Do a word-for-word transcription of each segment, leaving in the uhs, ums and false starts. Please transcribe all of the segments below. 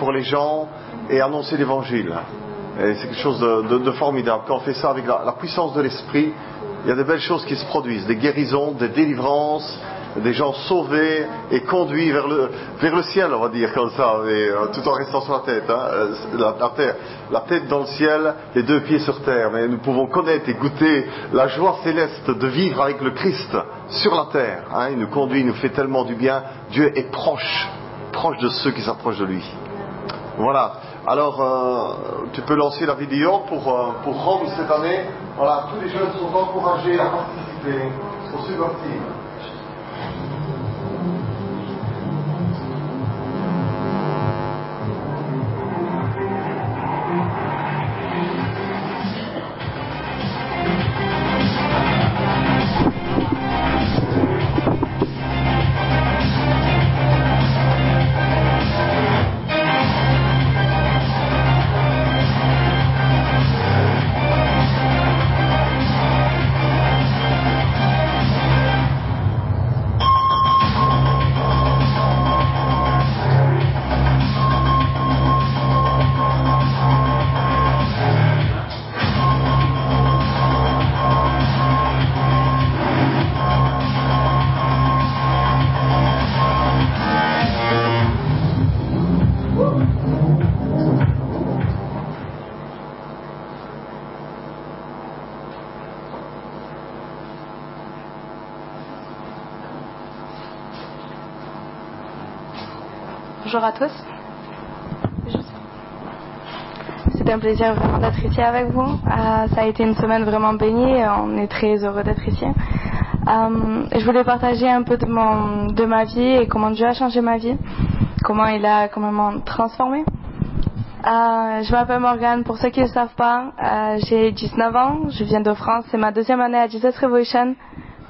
pour les gens et annoncer l'évangile. Et c'est quelque chose de, de, de formidable. Quand on fait ça avec la, la puissance de l'esprit, il y a de belles choses qui se produisent, des guérisons, des délivrances, des gens sauvés et conduits vers le, vers le ciel, on va dire comme ça, mais, euh, tout en restant sur la tête, hein, la, la, terre, la tête dans le ciel, les deux pieds sur terre. Mais nous pouvons connaître et goûter la joie céleste de vivre avec le Christ sur la terre. Hein, il nous conduit, il nous fait tellement du bien. Dieu est proche, proche de ceux qui s'approchent de lui. Voilà. Alors, euh, tu peux lancer la vidéo pour, euh, pour Rome cette année. Voilà, tous les jeunes sont encouragés à participer au Super Team. Bonjour à tous. C'est un plaisir vraiment d'être ici avec vous. Euh, ça a été une semaine vraiment bénie et on est très heureux d'être ici. Euh, je voulais partager un peu de, mon, de ma vie et comment Dieu a changé ma vie, comment il a complètement transformé. Euh, je m'appelle Morgane, pour ceux qui ne le savent pas, euh, j'ai dix-neuf ans, je viens de France, c'est ma deuxième année à Jesus Revolution. Pardon ?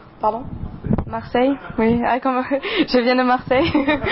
Marseille, oui, ah, comme... je viens de Marseille.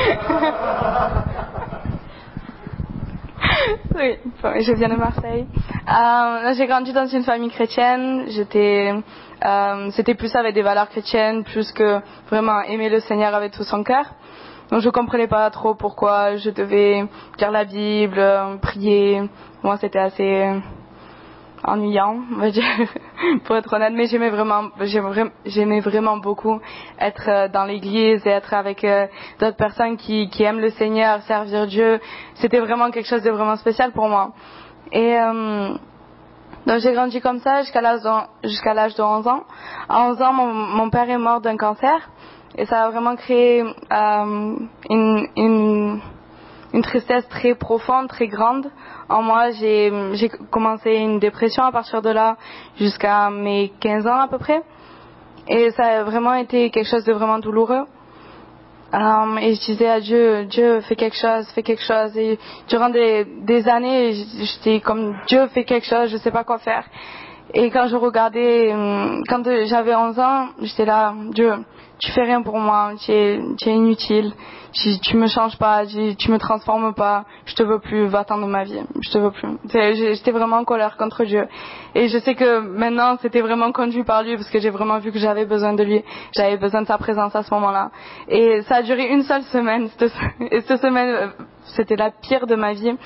Oui, je viens de Marseille. Euh, j'ai grandi dans une famille chrétienne. J'étais, euh, c'était plus avec des valeurs chrétiennes, plus que vraiment aimer le Seigneur avec tout son cœur. Donc je comprenais pas trop pourquoi je devais lire la Bible, prier. Moi, c'était assez ennuyant, on va dire, pour être honnête, mais j'aimais vraiment, j'aimais vraiment beaucoup être dans l'église et être avec euh, d'autres personnes qui, qui aiment le Seigneur, servir Dieu. C'était vraiment quelque chose de vraiment spécial pour moi. Et euh, donc j'ai grandi comme ça jusqu'à l'âge de, jusqu'à l'âge de onze ans. À onze ans, mon, mon père est mort d'un cancer et ça a vraiment créé euh, une, une une tristesse très profonde, très grande. En moi, j'ai, j'ai commencé une dépression à partir de là jusqu'à mes quinze ans à peu près. Et ça a vraiment été quelque chose de vraiment douloureux. Um, et je disais à Dieu, Dieu, fais quelque chose, fais quelque chose. Et durant des, des années, j'étais comme, Dieu, fais quelque chose, je sais pas quoi faire. Et quand je regardais, quand j'avais onze ans, j'étais là, Dieu, tu fais rien pour moi, tu es, tu es inutile, tu, tu me changes pas, tu, tu me transformes pas, je te veux plus, va-t'en de ma vie, je te veux plus. J'étais vraiment en colère contre Dieu. Et je sais que maintenant, c'était vraiment conduit par lui, parce que j'ai vraiment vu que j'avais besoin de lui, j'avais besoin de sa présence à ce moment-là. Et ça a duré une seule semaine, et cette semaine, c'était la pire de ma vie.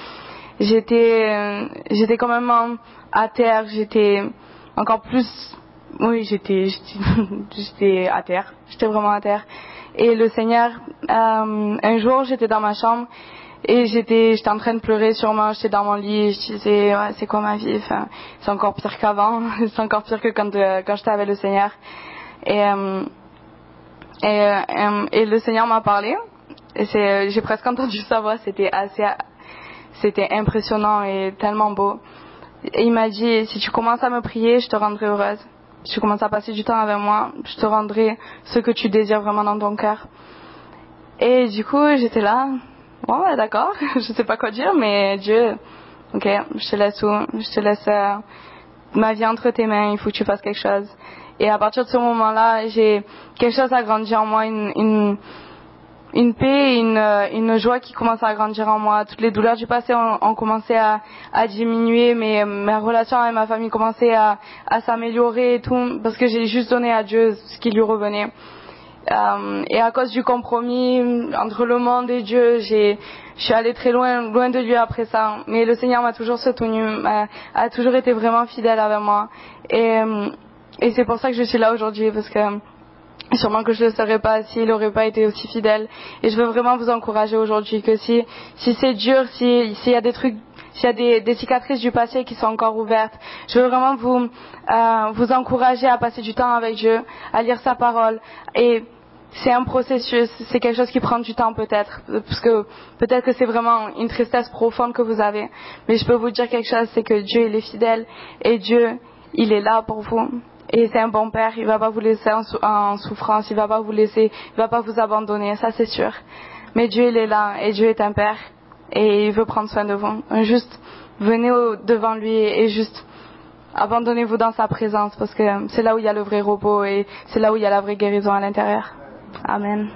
J'étais, j'étais quand même à terre, j'étais encore plus, oui, j'étais, j'étais, j'étais à terre, j'étais vraiment à terre. Et le Seigneur, euh, un jour, j'étais dans ma chambre et j'étais, j'étais en train de pleurer sûrement, j'étais dans mon lit, et je disais, ouais, c'est quoi ma vie, enfin, c'est encore pire qu'avant, c'est encore pire que quand, euh, quand j'étais avec le Seigneur. Et, euh, et, euh, et le Seigneur m'a parlé, et c'est, j'ai presque entendu sa voix, c'était assez, c'était impressionnant et tellement beau. Et il m'a dit, si tu commences à me prier, je te rendrai heureuse. Si tu commences à passer du temps avec moi, je te rendrai ce que tu désires vraiment dans ton cœur. Et du coup, j'étais là, bon, ouais, d'accord, je sais pas quoi dire, mais Dieu, ok, je te laisse tout, je te laisse euh, ma vie entre tes mains, il faut que tu fasses quelque chose. Et à partir de ce moment-là, j'ai quelque chose a grandi en moi, une, une une paix et une, une joie qui commence à grandir en moi. Toutes les douleurs du passé ont, ont commencé à, à diminuer, mais mes relations avec ma famille commençaient à, à s'améliorer et tout, parce que j'ai juste donné à Dieu ce qui lui revenait. Euh, et à cause du compromis entre le monde et Dieu, j'ai, je suis allée très loin, loin de Dieu après ça. Mais le Seigneur m'a toujours soutenu, m'a, a toujours été vraiment fidèle avec moi. Et, et c'est pour ça que je suis là aujourd'hui, parce que sûrement que je ne le serais pas s'il n'aurait pas été aussi fidèle. Et je veux vraiment vous encourager aujourd'hui que si, si c'est dur, si, s'il y a des trucs, s'il y a des, des cicatrices du passé qui sont encore ouvertes, je veux vraiment vous, euh, vous encourager à passer du temps avec Dieu, à lire sa parole. Et c'est un processus, c'est quelque chose qui prend du temps peut-être, parce que peut-être que c'est vraiment une tristesse profonde que vous avez. Mais je peux vous dire quelque chose, c'est que Dieu, il est fidèle, et Dieu, il est là pour vous. Et c'est un bon père, il va pas vous laisser en, sou- en souffrance, il va pas vous laisser, il va pas vous abandonner, ça c'est sûr. Mais Dieu, il est là, et Dieu est un père, et il veut prendre soin de vous. Juste, venez au, devant lui, et juste, abandonnez-vous dans sa présence, parce que c'est là où il y a le vrai repos, et c'est là où il y a la vraie guérison à l'intérieur. Amen.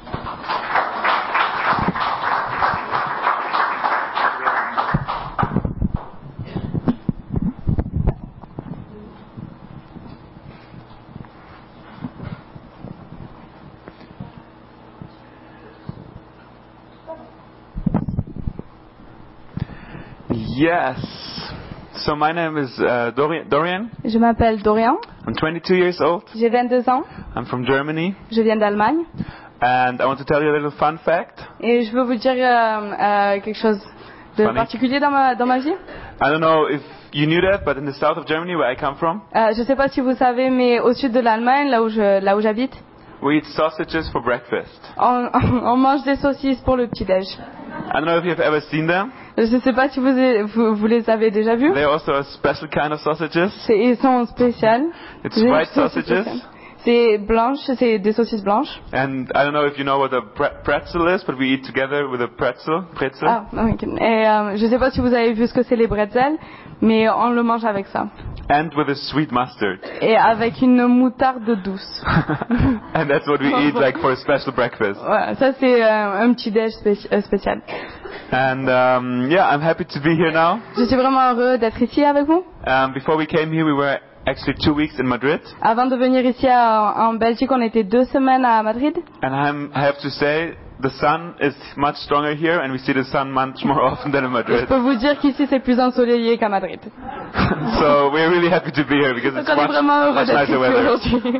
Yes. So my name is uh, Dorian. Dorian. Je m'appelle Dorian, I'm twenty-two years old. j'ai vingt-deux ans, I'm from Germany, je viens d'Allemagne, and I want to tell you a little fun fact. et je veux vous dire euh, euh, quelque chose de Funny. particulier dans ma, dans ma vie. I don't know if you knew that, but in the south of Germany, where I come from, Euh, je ne sais pas si vous savez, mais au sud de l'Allemagne, là où je, là où j'habite, we eat sausages for breakfast. on, on mange des saucisses pour le petit-déj. I don't know if you've ever seen them. Je ne sais pas si vous, vous, vous les avez déjà vus. They're also a special kind of sausages. C'est, ils sont spéciales. It's Des white saucisses sausages. spéciales. C'est blanche, c'est des saucisses blanches. And I don't know if you know what a pre- pretzel is, but we eat together with a pretzel. Pretzel. Ah, ok. Et euh, je ne sais pas si vous avez vu ce que c'est les bretzels, mais on le mange avec ça. And with a sweet mustard. Et avec une moutarde douce. And that's what we eat like for a special breakfast. Voilà, ça c'est euh, un petit déj spéci- euh, spécial. And um, yeah, I'm happy to be here now. Je suis vraiment heureux d'être ici avec vous. Um, before we came here, we were actually two weeks in Madrid. Avant de venir ici à- en Belgique, on était deux semaines à Madrid. And I'm, I have to say, the sun is much stronger here, and we see the sun much more often than in Je Madrid. peux vous dire qu'ici c'est plus ensoleillé qu'à Madrid. So we're really happy to be here because Donc it's on est much, vraiment heureux much d'être nicer ici weather. aujourd'hui.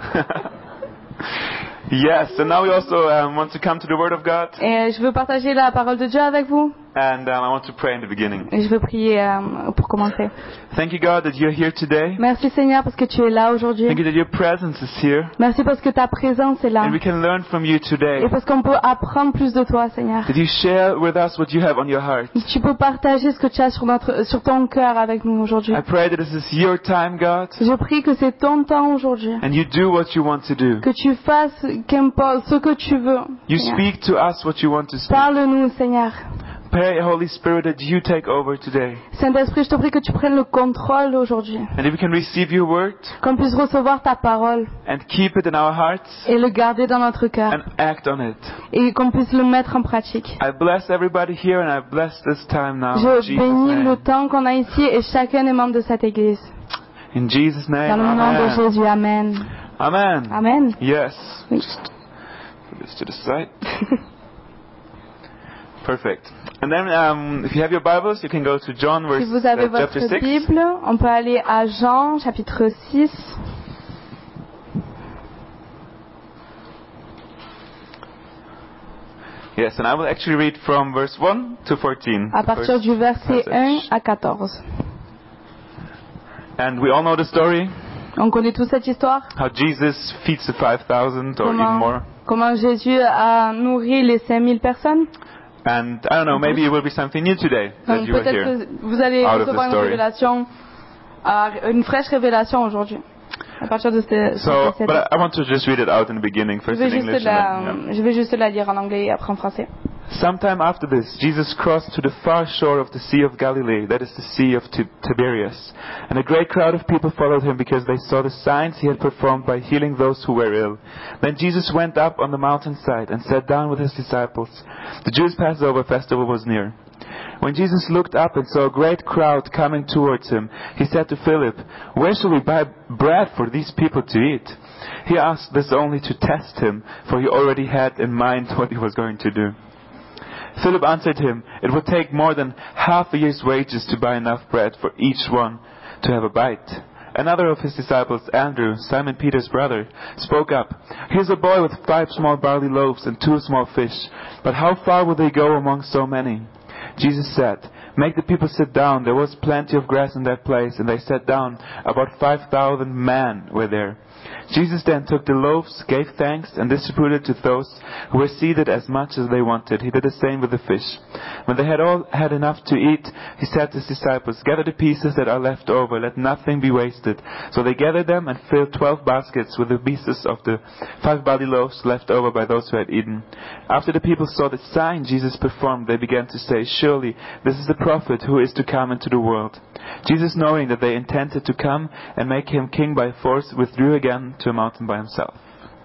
Yes, and now we also um, want to come to the Word of God, Et je veux partager la parole de Dieu avec vous. and um, I want to pray in the beginning. Et je veux prier euh, pour commencer. Thank you, God, that you're here today. Merci Seigneur parce que tu es là aujourd'hui. Thank you that your presence is here, Merci parce que ta présence est là. and we can learn from you today. Et parce qu'on peut apprendre plus de toi, Seigneur. That you share with us what you have on your heart. Tu peux partager ce que tu as sur, notre, sur ton cœur avec nous aujourd'hui. I pray that this is your time, God, Je prie que c'est ton temps aujourd'hui. and you do what you want to do. Que tu fasses qu'importe ce que tu veux. You Seigneur. speak to us what you want to speak. Parle-nous, Seigneur. Pray, Holy Spirit, that you take over today, Saint-Esprit, je te prie que tu prennes le contrôle aujourd'hui. and that we can receive your word Qu'on puisse recevoir ta parole and keep it in our hearts et le garder dans notre cœur. and act on it. Et qu'on puisse le mettre en pratique. I bless everybody here, and I bless this time now. In Je Jesus' bénis le name. temps qu'on a ici et chacun des membres de cette église. In Jesus' Dans name, le nom de amen. Jésus, Amen. Amen. Amen. Yes. Oui. Just put this to the side. Perfect. And then, um, if you have your Bibles, you can go to John, verse, Si vous avez uh, votre chapter six. Bible, on peut aller à Jean, chapitre six. Yes, and I will actually read from verse one to fourteen. À the partir first du verset passage. un à quatorze. And we all know the story, On connaît tous cette histoire. how Jesus feeds the five thousand or even Comment, more. comment Jésus a nourri les cinq mille personnes. And I don't know, maybe it will be something new today that Donc you will peut-être hear. que vous allez out of the recevoir une story. révélation, euh, une fraîche révélation aujourd'hui. À partir de ce, So, de cette- but I I want to just read it out in the beginning, je first vais in juste English. la, and then, yeah. je vais juste la lire en anglais et après en français. Sometime after this, Jesus crossed to the far shore of the Sea of Galilee, that is the Sea of Ti- Tiberias. And a great crowd of people followed him because they saw the signs he had performed by healing those who were ill. Then Jesus went up on the mountainside and sat down with his disciples. The Jews' Passover festival was near. When Jesus looked up and saw a great crowd coming towards him, he said to Philip, "Where shall we buy bread for these people to eat?" He asked this only to test him, for he already had in mind what he was going to do. Philip answered him, "It would take more than half a year's wages to buy enough bread for each one to have a bite." Another of his disciples, Andrew, Simon Peter's brother, spoke up, "Here's a boy with five small barley loaves and two small fish, but how far will they go among so many?" Jesus said, "Make the people sit down." There was plenty of grass in that place, and they sat down. About five thousand men were there. Jesus then took the loaves, gave thanks, and distributed to those who were seated as much as they wanted. He did the same with the fish. When they had all had enough to eat, he said to his disciples, "Gather the pieces that are left over, let nothing be wasted." So they gathered them and filled twelve baskets with the pieces of the five barley loaves left over by those who had eaten. After the people saw the sign Jesus performed, they began to say, "Surely this is the prophet who is to come into the world." Jesus, knowing that they intended to come and make him king by force, withdrew again to a mountain by himself.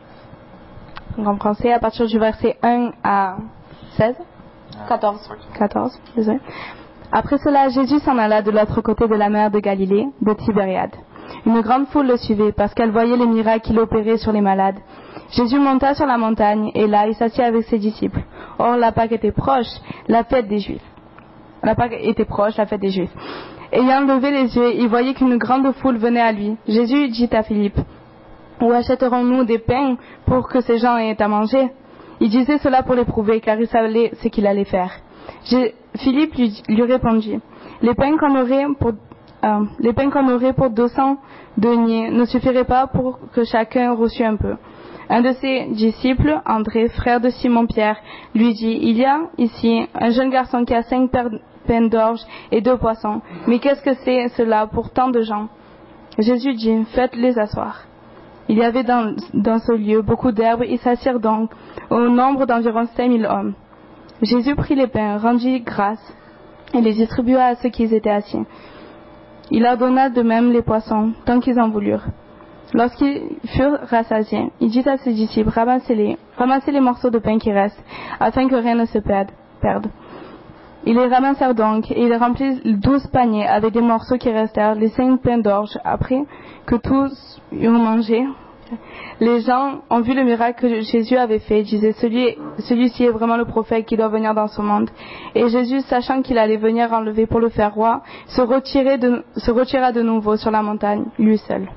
Donc en français, à partir du verset un à seize, quatorze, quatorze, désolé. Après cela, Jésus s'en alla de l'autre côté de la mer de Galilée, de Tibériade. Une grande foule le suivait parce qu'elle voyait les miracles qu'il opérait sur les malades. Jésus monta sur la montagne et là, il s'assit avec ses disciples. Or, la Pâque était proche, la fête des Juifs. La Pâque était proche, la fête des Juifs. Ayant levé les yeux, il voyait qu'une grande foule venait à lui. Jésus dit à Philippe, "Où achèterons-nous des pains pour que ces gens aient à manger?" Il disait cela pour l'éprouver, car il savait ce qu'il allait faire. J'ai... Philippe lui, lui répondit, les pains qu'on aurait pour, euh, les pains qu'on aurait pour deux cents deniers ne suffiraient pas pour que chacun reçût un peu. Un de ses disciples, André, frère de Simon-Pierre, lui dit, "Il y a ici un jeune garçon qui a cinq pains d'orge et deux poissons. Mais qu'est-ce que c'est cela pour tant de gens?" Jésus dit, "Faites-les asseoir." Il y avait dans, dans ce lieu beaucoup d'herbes, ils s'assirent donc au nombre d'environ cinq mille hommes. Jésus prit les pains, rendit grâce et les distribua à ceux qui étaient assis. Il leur donna de même les poissons, tant qu'ils en voulurent. Lorsqu'ils furent rassasiés, il dit à ses disciples, ramassez-les, ramassez les morceaux de pain qui restent, afin que rien ne se perde. perde. Ils les ramassèrent donc, et ils remplirent douze paniers avec des morceaux qui restèrent, les cinq pains d'orge. Après que tous eurent mangé, les gens ont vu le miracle que Jésus avait fait, disaient, Celui, celui-ci est vraiment le prophète qui doit venir dans ce monde. Et Jésus, sachant qu'il allait venir enlever pour le faire roi, se, retirait de, se retira de nouveau sur la montagne, lui seul.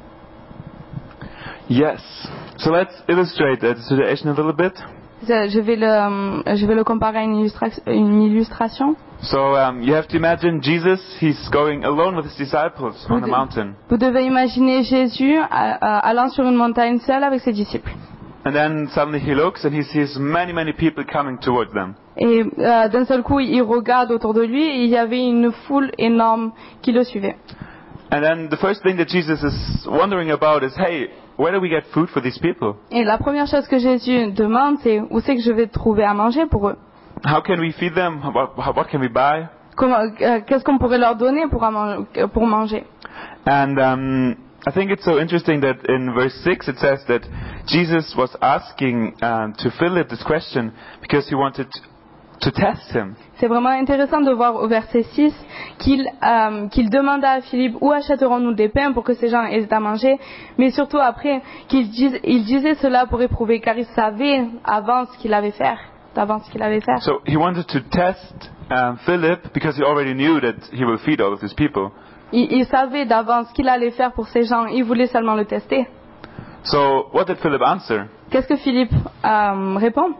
Yes. So let's illustrate that situation a little bit. Je vais le, je vais le comparer à une, illustra- une illustration. So um, you have to imagine Jesus, he's going alone with his disciples on the mountain. Vous devez imaginer Jésus euh, allant sur une montagne seul avec ses disciples. And then suddenly he looks and he sees many, many people coming towards them. Et euh, d'un seul coup, il regarde autour de lui et il y avait une foule énorme qui le suivait. And then the first thing that Jesus is wondering about is, hey, where do we get food for these people? Et la première chose que Jésus demande, c'est où c'est que je vais trouver à manger pour eux? How can we feed them? What, what can we buy? Comment, euh, qu'est-ce qu'on pourrait leur donner pour, man- pour manger? And um, I think it's so interesting that in verse six it says that Jesus was asking um, to Philip this question because he wanted to test him. C'est vraiment intéressant de voir au verset six qu'il, euh, qu'il demanda à Philippe où achèterons-nous des pains pour que ces gens aient à manger, mais surtout après qu'il dise, il disait cela pour éprouver, car il savait avant ce qu'il allait faire, d'avant ce qu'il allait faire. So he wanted to test um, Philip because he already knew that he will feed all of these people. Il, il savait d'avance ce qu'il allait faire pour ces gens, il voulait seulement le tester. So what did Philip answer? Qu'est-ce que Philippe euh, répond?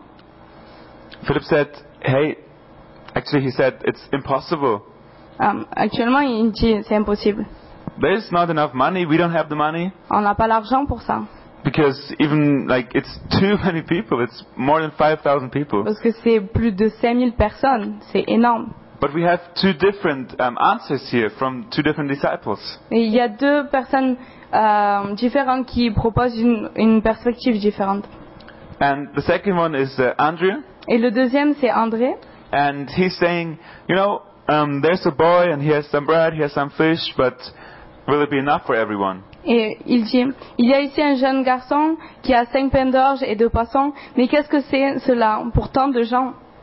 Philip said, hey, actually he said, it's impossible. Um, actuellement, il dit c'est impossible. There's not enough money. We don't have the money. On n'a pas l'argent pour ça. Because even like it's too many people. It's more than five thousand people. Parce que c'est plus de cinq mille personnes. C'est énorme. But we have two different um, answers here from two different disciples. Et il y a deux personnes euh, différentes qui proposent une, une perspective différente. And the second one is uh, Andrew. Et le deuxième, c'est André. And he's saying, you know, um, there's a boy and he has some bread, he has some fish, but will it be enough for everyone? Et il dit, il y a ici un jeune garçon qui a cinq pains d'orge et deux poissons, mais qu'est-ce que c'est cela pour tant de gens?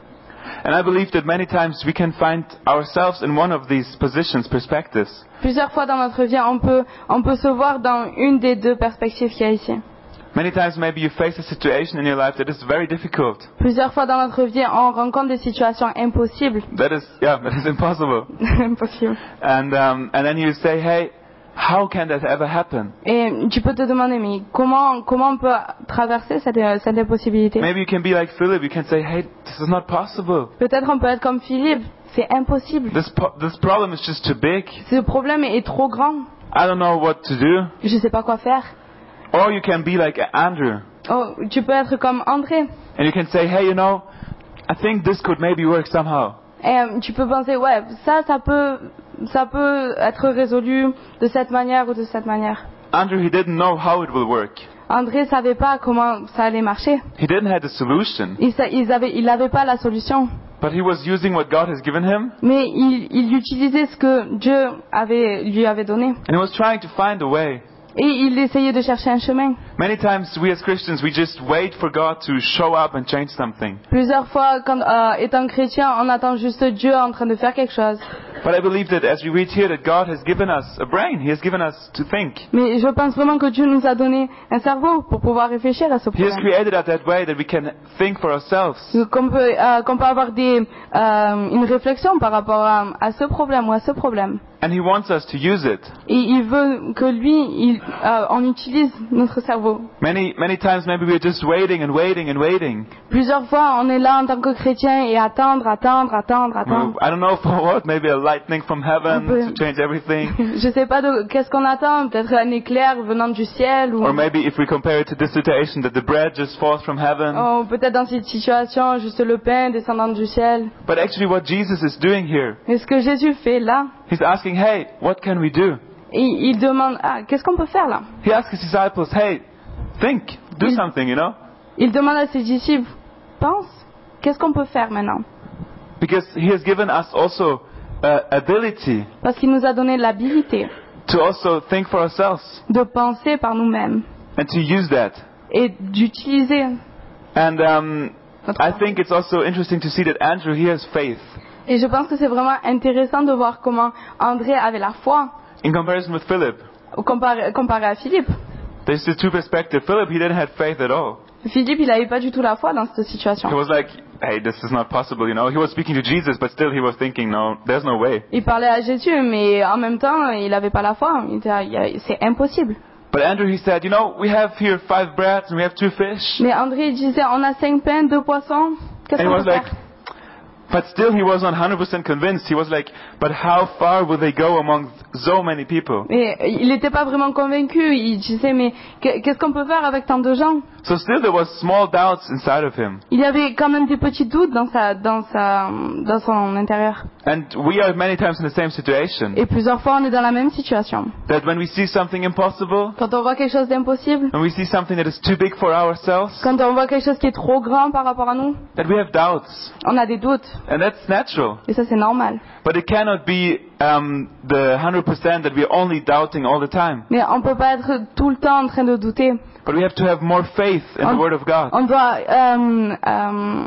And I believe that many times we can find ourselves in one of these positions, perspectives. Plusieurs fois dans notre vie, on peut, on peut se voir dans une des deux perspectives qu'il y a ici. Many times maybe you face a situation in your life that is very difficult. Plusieurs fois dans notre vie, on rencontre des situations impossibles. That is, yeah, that is impossible. Impossible. And um, and then you say, hey, how can that ever happen? Et tu peux te demander, mais comment, comment on peut traverser cette, cette impossibilité? Maybe you can be like Philip. You can say, hey, this is not possible. Peut-être on peut être comme Philippe. C'est impossible. This po- this problem is just too big. Ce problème est trop grand. I don't know what to do. Je sais pas quoi faire. Or you can be like Andrew. Oh, tu peux être comme André. And you can say, hey, you know, I think this could maybe work somehow. Et euh, tu peux penser, ouais, ça, ça peut, ça peut être résolu de cette manière ou de cette manière. Andrew, he didn't know how it will work. André savait pas comment ça allait marcher. He didn't have the solution. Il, sa- ils avaient, il avait pas la solution. But he was using what God has given him. Mais il, il utilisait ce que Dieu avait, lui avait donné. And he was trying to find a way. Et il essayait de chercher un chemin. Many times we as Christians, we just wait for God to show up and change something. Plusieurs fois, quand, euh, étant chrétien, on attend juste Dieu en train de faire quelque chose. But I believe that as we read here, that God has given us a brain. He has given us to think. Mais je pense vraiment que Dieu nous a donné un cerveau pour pouvoir réfléchir à ce He has problème. created us that way that we can think for ourselves. Qu'on peut, euh, qu'on peut avoir des, euh, une réflexion par rapport à, à ce problème ou à ce problème. And He wants us to use it. Et il veut que lui, il, euh, on utilise notre cerveau. Many, many times maybe we're just waiting and waiting and waiting. Plusieurs fois, on est là en tant que chrétien et attendre, attendre, attendre, attendre. I don't know for what, maybe a lightning from heaven Un peu. to change everything. Je sais pas de qu'est-ce qu'on attend, peut-être un éclair venant du ciel ou Or maybe if we compare it to this situation, that the bread just falls from heaven. oh, peut-être dans cette situation, juste le pain descendant du ciel. But actually what Jesus is doing here, Mais ce que Jésus fait là, He's asking, hey, what can we do? il, il demande, ah, qu'est-ce qu'on peut faire là? He asks His disciples, hey, think, do Il- something, you know? Il demande à ses disciples, pense, qu'est-ce qu'on peut faire maintenant? Because He has given us also uh, ability Parce qu'il nous a donné l'habilité to also think for ourselves de penser par nous-mêmes and to use that. et d'utiliser And um, notre I think it's also interesting to see that Andrew, he has faith. Et je pense que c'est vraiment intéressant de voir comment André avait la foi In comparison with Philip, comparé, comparé à Philippe. there's the two perspectives. Philip, he didn't have faith at all. Philippe, il n'avait pas du tout la foi dans cette situation. He was like, hey, this is not possible, you know. He was speaking to Jesus, but still he was thinking, no, there's no way. Il parlait à Jésus, mais en même temps, il n'avait pas la foi. Il était, il y a- c'est impossible. But Andrew, he said, you know, we have here five breads and we have two fish. Mais André il disait, on a cinq pains, deux poissons. Qu'est-ce And he qu'on was peut like, faire? but still he wasn't one hundred percent convinced. He was like, but how far will they go among so many people? Mais il n'était pas vraiment convaincu. Il disait, mais que- qu'est-ce qu'on peut faire avec tant de gens? So still there was small doubts inside of him. Il y avait quand même des petits doutes dans sa, dans sa, dans son intérieur. And we are many times in the same situation. Et plusieurs fois, on est dans la même situation. That when we see something impossible, Quand on voit quelque chose d'impossible, when we see something that is too big for ourselves, quand on voit quelque chose qui est trop grand par rapport à nous, that we have doubts. on a des doutes. And that's natural. Et ça, c'est normal. But it cannot be um, the one hundred percent that we're only doubting all the time. Mais on peut pas être tout le temps en train de douter. But we have to have more faith in the Word of God. On doit euh, euh,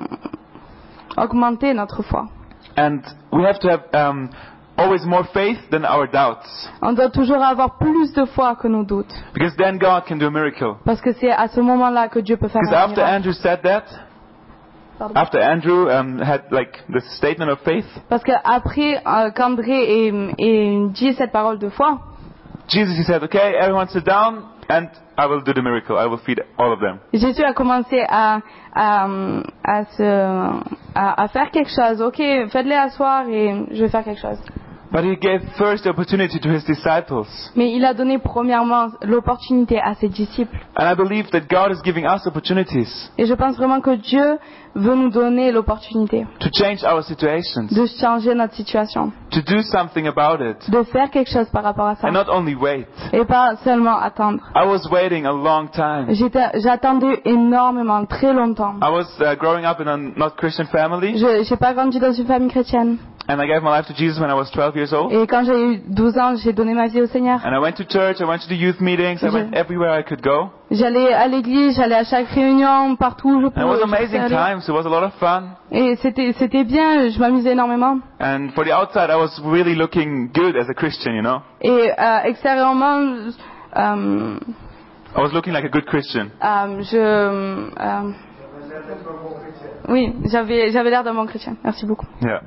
augmenter notre foi. And we have to have um, always more faith than our doubts. On doit toujours avoir plus de foi que nos doutes. Because then God can do a miracle. Parce que c'est à ce moment-là que Dieu peut faire Because un after miracle. Andrew said that, Pardon. after Andrew um, had like this statement of faith, Parce qu'après euh, qu'André ait, ait dit cette parole de foi, Jesus, he said, okay, everyone sit down and I will do the miracle. I will feed all of them. Jésus a commencé à, à, à, se, à, à faire quelque chose. Ok, faites-les asseoir et je vais faire quelque chose. But he gave first the opportunity to his disciples. Mais il a donné premièrement l'opportunité à ses disciples. And I believe that God is giving us opportunities Et je pense vraiment que Dieu veut nous donner l'opportunité to change our situations, de changer notre situation, to do something about it, de faire quelque chose par rapport à ça. and not only wait. Et pas seulement attendre. I was waiting a long time. J'étais- J'attendais énormément, très longtemps. I was uh, growing up in a not Christian family, Je n'ai pas grandi dans une famille chrétienne. And I gave my life to Jesus when I was twelve years old. Et quand j'ai eu douze ans, j'ai donné ma vie au Seigneur. And I went to church, I went to the youth meetings, I Je- went everywhere I could go. J'allais à l'église, j'allais à chaque réunion, partout où je And it was pouvais. je pouvais amazing aller. times, it was a lot of fun. Et c'était, c'était bien, je m'amusais énormément. And for the outside, I was really looking good as a Christian, you know. Et euh, extérieurement, euh, I was looking like a good Christian. euh, je... euh, oui, j'avais, j'avais l'air d'un bon chrétien. Merci beaucoup. Yeah.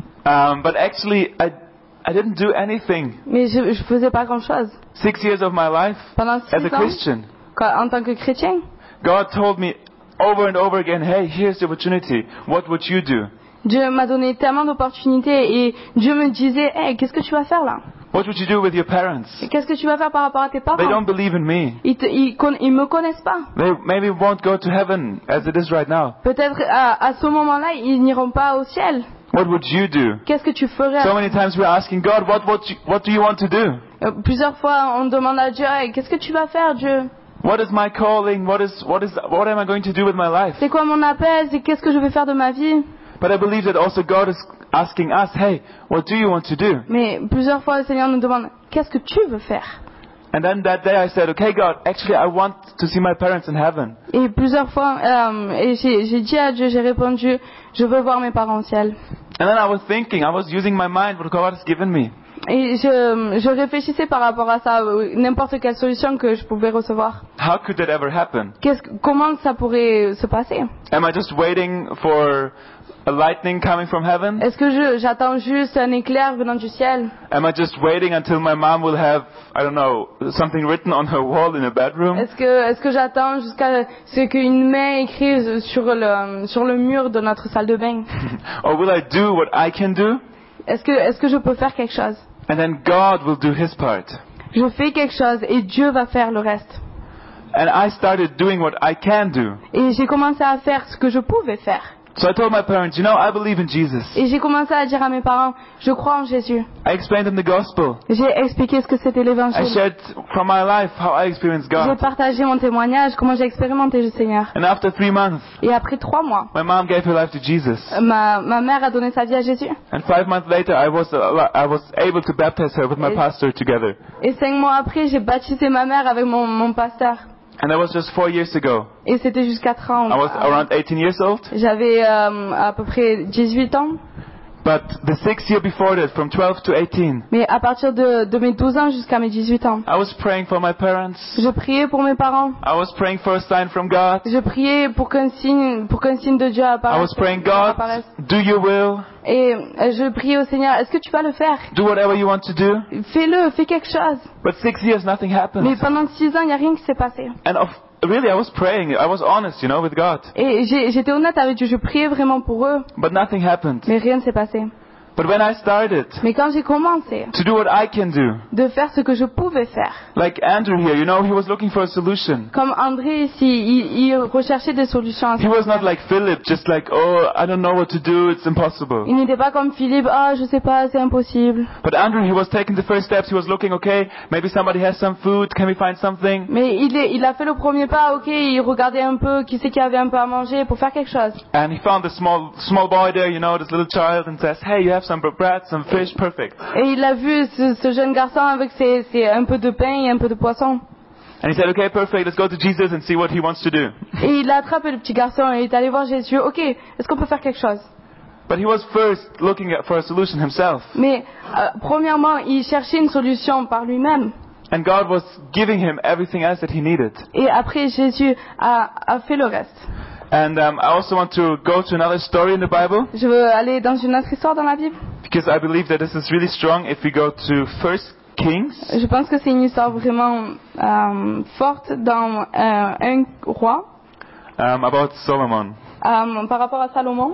Um, but actually, I, I didn't do anything. Mais je, je faisais pas grand-chose. Six years of my life Pendant as six a ans, Christian. quand- en tant que chrétien, God told me over and over again, hey, here's the opportunity. What would you do? Dieu m'a donné tellement d'opportunités et Dieu me disait, hey, qu'est-ce que tu vas faire là? What would you do with your parents? Et qu'est-ce que tu vas faire par rapport à tes They parents? don't believe in me. Ils, te, ils, con- ils me connaissent pas. They maybe won't go to heaven as it is right now. Peut-être à, à ce moment-là, ils n'iront pas au ciel. What would you do? Qu'est-ce que tu ferais? So many times we're asking God, what, what, you, what do you want to do? Euh, Plusieurs fois, on demande à Dieu, hey, qu'est-ce que tu vas faire, Dieu? What is my calling? What is, what is, what am I going to do with my life? C'est quoi mon appel? C'est qu'est-ce que je vais faire de ma vie? But I believe that also God is asking us, hey, what do you want to do? Mais plusieurs fois, le Seigneur nous demande, qu'est-ce que tu veux faire? And then that day I said, okay, God, actually I want to see my parents in heaven. Et plusieurs fois, euh, et j'ai j'ai dit à Dieu, j'ai répondu, je veux voir mes parents au ciel. And then I was thinking, I was using my mind, what God has given me. Et je, je réfléchissais par rapport à ça, euh, n'importe quelle solution que je pouvais recevoir. How could that ever happen? Qu'est-ce, que- comment ça pourrait se passer? Am I just waiting for a lightning coming from heaven? Est-ce que je, j'attends juste un éclair venant du ciel? Am I just waiting until my mom will have, I don't know, something written on her wall in her bedroom? Est-ce que, est-ce que j'attends jusqu'à ce qu'une main écrive sur le, sur le mur de notre salle de bain? Or will I do what I can do? Est-ce que, est-ce que je peux faire quelque chose? And then God will do his part. Je fais quelque chose et Dieu va faire le reste. And I started doing what I can do. Et j'ai commencé à faire ce que je pouvais faire. So I told my parents, you know, I believe in Jesus. Et j'ai commencé à dire à mes parents, je crois en Jésus. I explained them the gospel. J'ai expliqué ce que c'était I l'évangile. shared from my life how I experienced J'ai God. partagé mon témoignage, comment j'ai expérimenté le Seigneur. And after three months, Et après trois mois, my mom gave her life to Jesus. ma, ma mère a donné sa vie à Jésus. And five months later, I was uh, I was able to baptize her with my Et- pastor together. Et cinq mois après, j'ai baptisé ma mère avec mon, mon pasteur. And that was just four years ago. Et c'était jusqu'à quatre ans. I was around eighteen years old. J'avais euh, à peu près dix-huit ans. But the six year before that, from twelve to eighteen, Mais à partir de, de mes douze ans jusqu'à mes dix-huit ans, I was praying for my parents. je priais pour mes parents. I was praying for a sign from God. Je priais pour qu'un signe, pour qu'un signe de Dieu I apparaisse. was praying, God, apparaisse. do your will. Et euh, je priais au Seigneur, est-ce que tu vas le faire? Do whatever you want to do. Fais-le, fais quelque chose. But six years, nothing Mais happened. pendant six ans, il n'y a rien qui s'est passé. And of, really, I was praying. I was honest, you know, with God. Et j'ai- j'étais honnête avec Dieu, je priais vraiment pour eux, But nothing happened. mais rien ne s'est passé. But when I started Mais quand j'ai commencé to do what I can do, de faire ce que je pouvais faire, like Andrew here, you know, he was looking for a solution. comme André ici, il, il recherchait des solutions. à He ça. was not like Philip, just like, oh, I don't know what to do, it's impossible. Il n'était pas comme Philippe, ah, je sais pas, c'est impossible. But Andrew, he was taking the first steps. He was looking, okay, maybe somebody has some food. Can we find something? Mais il, est, il a fait le premier pas, ok, il regardait un peu qui c'est qui avait un peu à manger pour faire quelque chose. And he found the small small boy there, you know, this little child, and says, hey, you have some bread, some fish, perfect. Et il a vu ce, ce jeune garçon avec ses, ses, un peu de pain et un peu de poisson. And he said, okay, perfect, let's go to Jesus and see what he wants to do. Et il a attrapé le petit garçon et il est allé voir Jésus, ok, est-ce qu'on peut faire quelque chose? But he was first looking at, for a solution himself. Mais euh, premièrement, il cherchait une solution par lui-même. And God was giving him everything else that he needed. Et après, Jésus a, a fait le reste. And um, I also want to go to another story in the Bible, Je veux aller dans une autre histoire dans la Bible. because I believe that this is really strong if we go to First Kings. Je pense que c'est une histoire vraiment euh, forte dans euh, un roi Um, about Solomon euh, par rapport à Salomon.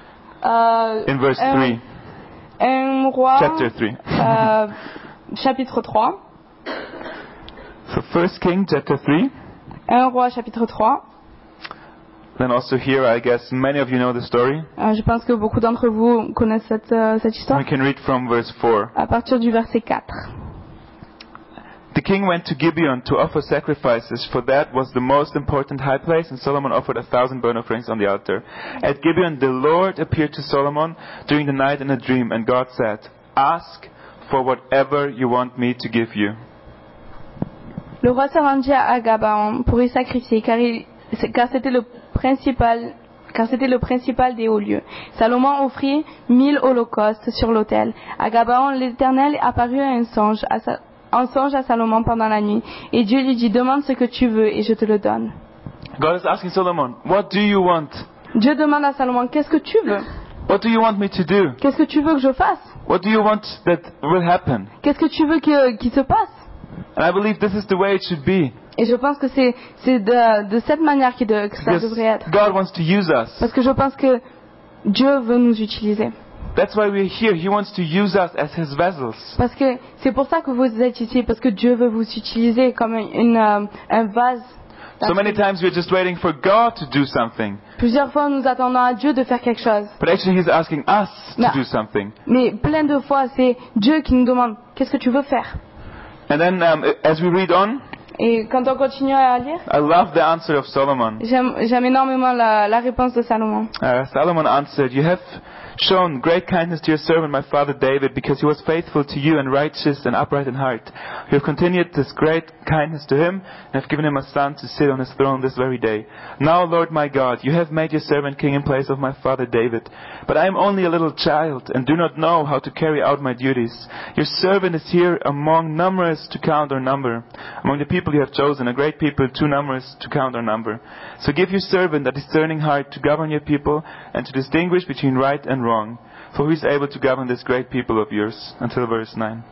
Euh, in verse un, three, un roi, chapter three. euh, chapitre trois. So First King chapter three. Un roi, chapitre trois. Then also here, I guess many of you know the story. Euh, je pense que beaucoup d'entre vous connaissent cette, euh, cette histoire. We can read from verse four. À partir du verset quatre. The king went to Gibeon to offer sacrifices, for that was the most important high place, and Solomon offered a thousand burnt offerings on the altar. At Gibeon the Lord appeared to Solomon during the night in a dream, and God said, "Ask for whatever you want me to give you." Le roi se rendit à Gabaon pour y sacrifier, car, il, car c'était le principal, car c'était le principal des hauts lieux. Salomon offrit mille holocaustes sur l'autel. À Gabaon, l'Éternel apparut à un songe, à sa, en songe à Salomon pendant la nuit, et Dieu lui dit, demande ce que tu veux et je te le donne. God is asking Solomon, "What do you want? Dieu demande à Salomon, qu'est-ce que tu veux? What do you want me to do? Qu'est-ce que tu veux que je fasse? What do you want that will happen?" Qu'est-ce que tu veux que, qu'il se passe? And I believe this is the way it should be. Et je pense que c'est, c'est de, de cette manière que, de, que ça Because devrait être. God wants to use us. Parce que je pense que Dieu veut nous utiliser. That's why we're here. He wants to use us as His vessels. Parce que c'est pour ça que vous êtes ici, parce que Dieu veut vous utiliser comme une, une, euh, un vase. So many times we're just waiting for God to do something. Plusieurs fois, nous attendons à Dieu de faire quelque chose. But actually He's asking us to Non. do something. Mais plein de fois, c'est Dieu qui nous demande, qu'est-ce que tu veux faire? And then um, as we read on, Et quand on continue à lire, I love the answer of Solomon. j'aime, j'aime énormément la, la réponse de Salomon. Uh, Solomon answered, "You have shown great kindness to your servant my father David, because he was faithful to you and righteous and upright in heart. You have continued this great kindness to him and have given him a son to sit on his throne this very day. Now, Lord my God, you have made your servant king in place of my father David. But I am only a little child and do not know how to carry out my duties. Your servant is here among numerous to count or number. Among the people you have chosen, a great people too numerous to count or number. So give your servant a discerning heart to govern your people and to distinguish between right and wrong. For who is able to govern this great people of yours?" Until verse nine.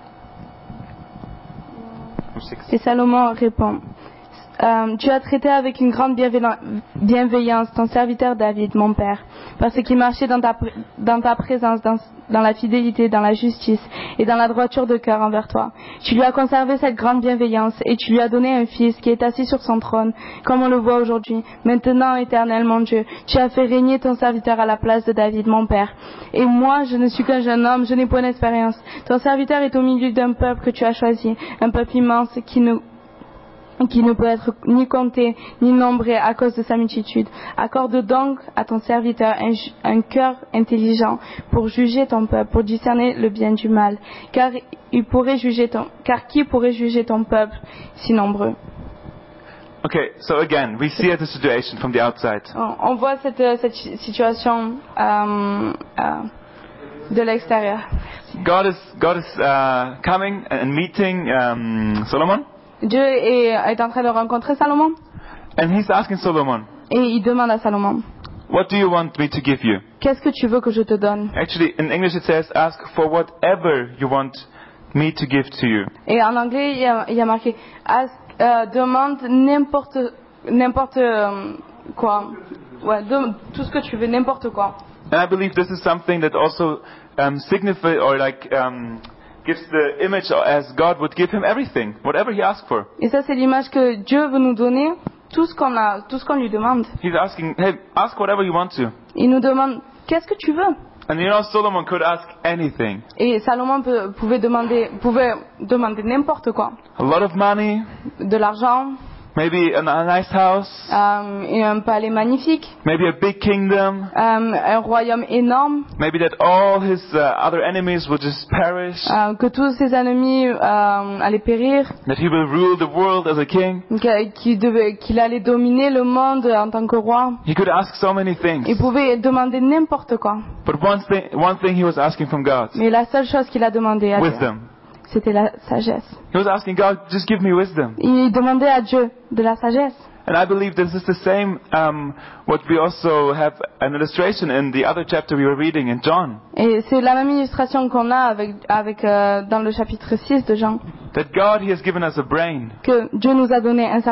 Or six. Et Salomon répond, euh, tu as traité avec une grande bienveillan- bienveillance ton serviteur David, mon père, parce qu'il marchait dans ta, pr- dans ta présence, dans, dans la fidélité, dans la justice et dans la droiture de cœur envers toi. Tu lui as conservé cette grande bienveillance et tu lui as donné un fils qui est assis sur son trône, comme on le voit aujourd'hui. Maintenant, Éternel, mon Dieu, tu as fait régner ton serviteur à la place de David, mon père. Et moi, je ne suis qu'un jeune homme, je n'ai point d'expérience. Ton serviteur est au milieu d'un peuple que tu as choisi, un peuple immense qui ne qui ne peut être ni compté ni nombré à cause de sa multitude. Accorde donc à ton serviteur un, ju- un cœur intelligent pour juger ton peuple, pour discerner le bien du mal, car il pourrait juger ton, car qui pourrait juger ton peuple si nombreux? Okay, so again, we see the situation from the outside. On, on voit cette, cette situation euh, euh, de l'extérieur. God is God is uh, coming and meeting um, Solomon, Dieu est, est en train de rencontrer Salomon and He's asking Solomon, et il demande à Salomon, "What do you want me to give you?" qu'est-ce que tu veux que je te donne? Actually, in English it says, "Ask for whatever you want me to give to you." Et en anglais, il y a, il y a marqué ask, euh, demande n'importe n'importe euh, quoi. Ouais, de- tout ce que tu veux, n'importe quoi. And I believe this is something that also um, signifies or like um, gives the image as God would give him everything, whatever he asked for. Et ça, c'est l'image que Dieu veut nous donner, tout ce qu'on a, tout ce qu'on lui demande. He's asking, "Hey, ask whatever you want to." Il nous demande qu'est-ce que tu veux. And you know, Solomon could ask anything. Et Salomon peut, pouvait demander, pouvait demander n'importe quoi. A lot of money, De l'argent, maybe a, a nice house, euh, et un palais magnifique, maybe a big kingdom, euh, un royaume énorme, maybe that all his uh, other enemies will just perish, euh, que tous ses ennemis euh, allaient périr, that he will rule the world as a king. que- qu'il devait- qu'il allait dominer le monde en tant que roi. He could ask so many things. Il pouvait demander n'importe quoi. But one thing, one thing he was asking from God, Mais la seule chose qu'il a demandé à Dieu, wisdom. c'était la sagesse. He was asking God, "Just give me wisdom." Il demandait à Dieu de la sagesse. And I believe this is the same, um, what we also have an illustration in the other chapter we were reading in John. Et c'est la même illustration qu'on a avec, avec, euh, dans le chapitre six de Jean. That God, He has given us a brain. Que Dieu nous a donné un cerveau.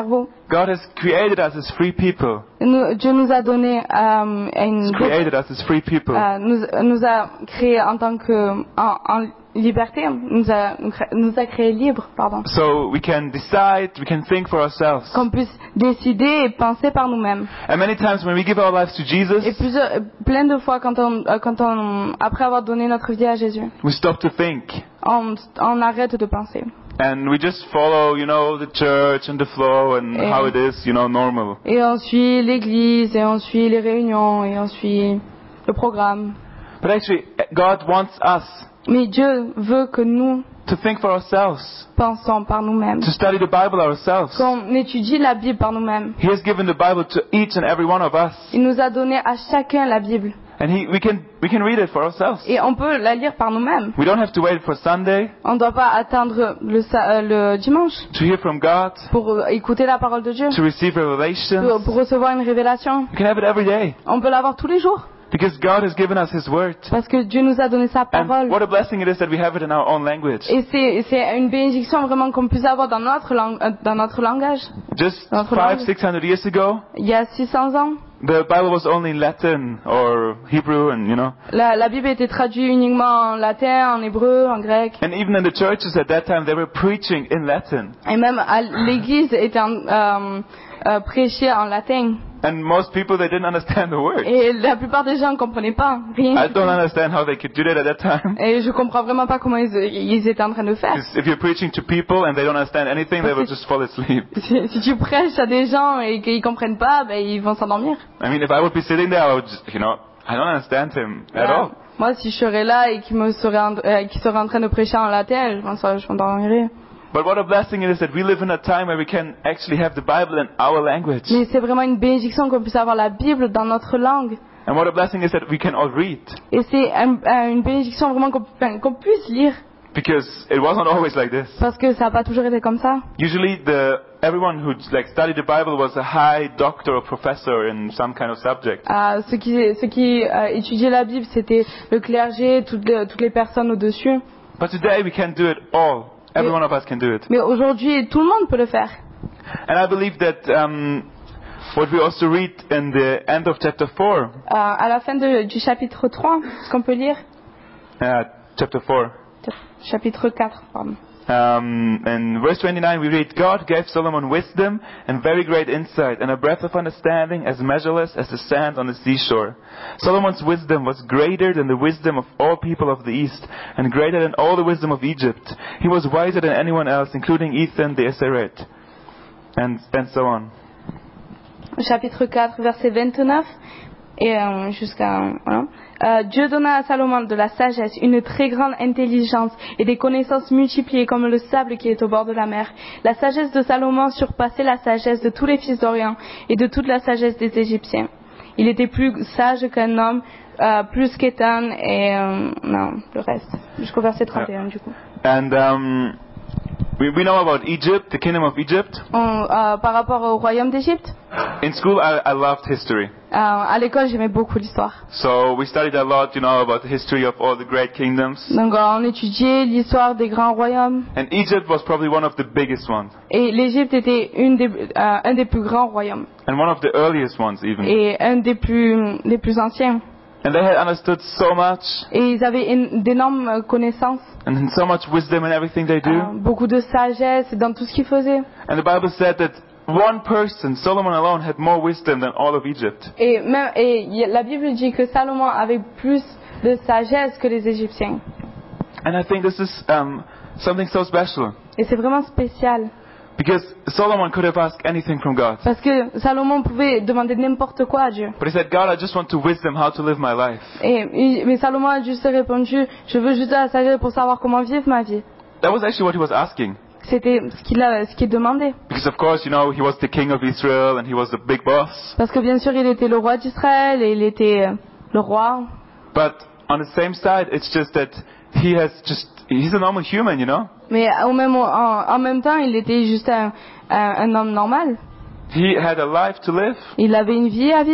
God has created us as free people. Nous- Dieu nous a donné euh, une He's created us as free people. euh, nous, nous a créé en tant que en, en liberté, nous a nous a créé libres, pardon, So we can decide, we can think for ourselves. qu'on puisse décider et penser par nous-mêmes. And many times when we give our lives to Et Jesus, plusieurs, plein de fois quand on euh, quand on après avoir donné notre vie à Jésus, we stop to think. on, on arrête de penser And we just follow, you know, the church and the flow and Yeah. how it is, you know, normal. et on suit l'église et on suit les réunions et on suit le programme. But actually, God wants us Mais Dieu veut que nous to think for ourselves, pensons par nous-mêmes, to study the Bible ourselves. qu'on étudie la Bible par nous-mêmes. He has given the Bible to each and every one of us. Il nous a donné à chacun la Bible And he, we can, we can read it for ourselves. et on peut la lire par nous-mêmes. We don't have to wait for Sunday On ne doit pas attendre le, sa- euh, le dimanche to hear from God, pour euh, écouter la parole de Dieu, to receive revelation. pour, pour recevoir une révélation. We can have it every day On peut l'avoir tous les jours because God has given us His Word. parce que Dieu nous a donné sa And parole. what a blessing it is that we have it in our own language. Et c'est, c'est une bénédiction vraiment qu'on puisse avoir dans notre, langue, euh, dans notre langage. Just Notre five, langue. six hundred years ago, Il y a six cents ans, the Bible was only in Latin or Hebrew, and you know. la, la Bible était traduite uniquement en latin, en hébreu, en grec. And even in the churches at that time, they were preaching in Latin. Et même à l'église était en, euh, euh, prêchée en latin. And most people, they didn't understand the word. Et la plupart des gens ne comprenaient pas rien. I don't understand how they could do that at that time. Et je comprends vraiment pas comment ils, ils étaient en train de faire. Because if you're preaching to people and they don't understand anything, they will just fall asleep. Si, si tu prêches à des gens et qu'ils comprennent pas, ben ils vont s'endormir. I mean, if I would be sitting there, I would just, you know, I don't understand him at Voilà. all. Moi, si je serais là et qu'ils me seraient en, euh, qu'ils seraient en train de prêcher en latin, je pense que je m'endormirais. But what a blessing it is that we live in a time where we can actually have the Bible in our language. Mais c'est vraiment une bénédiction qu'on puisse avoir la Bible dans notre langue. And what a blessing is that we can all read. Et c'est un- un- une bénédiction vraiment qu'on, enfin, qu'on puisse lire. Because it wasn't always like this. Parce que ça n'a pas toujours été comme ça. Usually the, everyone who like studied the Bible was a high doctor or professor in some kind of subject. Euh, ceux qui, ceux qui euh, étudiaient la Bible, c'était le clergé, toutes les, toutes les personnes au-dessus. But today we can do it all. Every Yeah. one of us can do it. Mais aujourd'hui, tout le monde peut le faire. And I believe that um, what we also read in the end of chapter four, Euh, à la fin de- du chapitre trois, ce qu'on peut lire, uh, chapter four, chapitre quatre, pardon. um, in verse twenty-nine we read, God gave Solomon wisdom and very great insight and a breadth of understanding as measureless as the sand on the seashore. Solomon's wisdom was greater than the wisdom of all people of the East and greater than all the wisdom of Egypt. He was wiser than anyone else, including Ethan the Israelite. And, and so on. Chapitre quatre, verset vingt-neuf, et euh, jusqu'à... Voilà. Euh, Dieu donna à Salomon de la sagesse, une très grande intelligence et des connaissances multipliées comme le sable qui est au bord de la mer. La sagesse de Salomon surpassait la sagesse de tous les fils d'Orient et de toute la sagesse des Égyptiens. Il était plus sage qu'un homme, euh, plus qu'Étan et... Euh, non, le reste. Jusqu'au verset trente et un du coup. And um, we, we know about Egypt, the kingdom of Egypt. On, euh, par rapport au royaume d'Égypte, In school, I, I loved history. euh, à l'école j'aimais beaucoup l'histoire. So we studied a lot, you know, about the history of all the great kingdoms. Donc euh, on étudiait l'histoire des grands royaumes. And Egypt was probably one of the biggest ones. Et l'Égypte était une des, euh, un des plus grands royaumes And one of the earliest ones even. et un des plus, des plus anciens. And they had understood so much Et ils avaient une- d'énormes connaissances, and so much wisdom in everything they do. euh, beaucoup de sagesse dans tout ce qu'ils faisaient. And the Bible said that one person, Solomon alone, had more wisdom than all of Egypt. Et, même, et y- la Bible dit que Salomon avait plus de sagesse que les Égyptiens. And I think this is um, something so special. Et c'est vraiment spécial. Because Solomon could have asked anything from God. Parce que Salomon pouvait demander n'importe quoi à Dieu. But he said, God, I just want to wisdom how to live my life. Et, il- mais Salomon a juste répondu, je veux juste la sagesse pour savoir comment vivre ma vie. That was actually what he was asking. C'était ce qu'il a, ce qu'il demandait. Because of course, you know, he was the king of Israel and he was the big boss. Parce que bien sûr, il était le roi d'Israël et il était euh, le roi. But on the same side, it's just that he has just, he's a normal human, you know. Mais au même, en, en même temps, il était juste un, un, un homme normal. He had a life to live. Il avait une vie à vivre.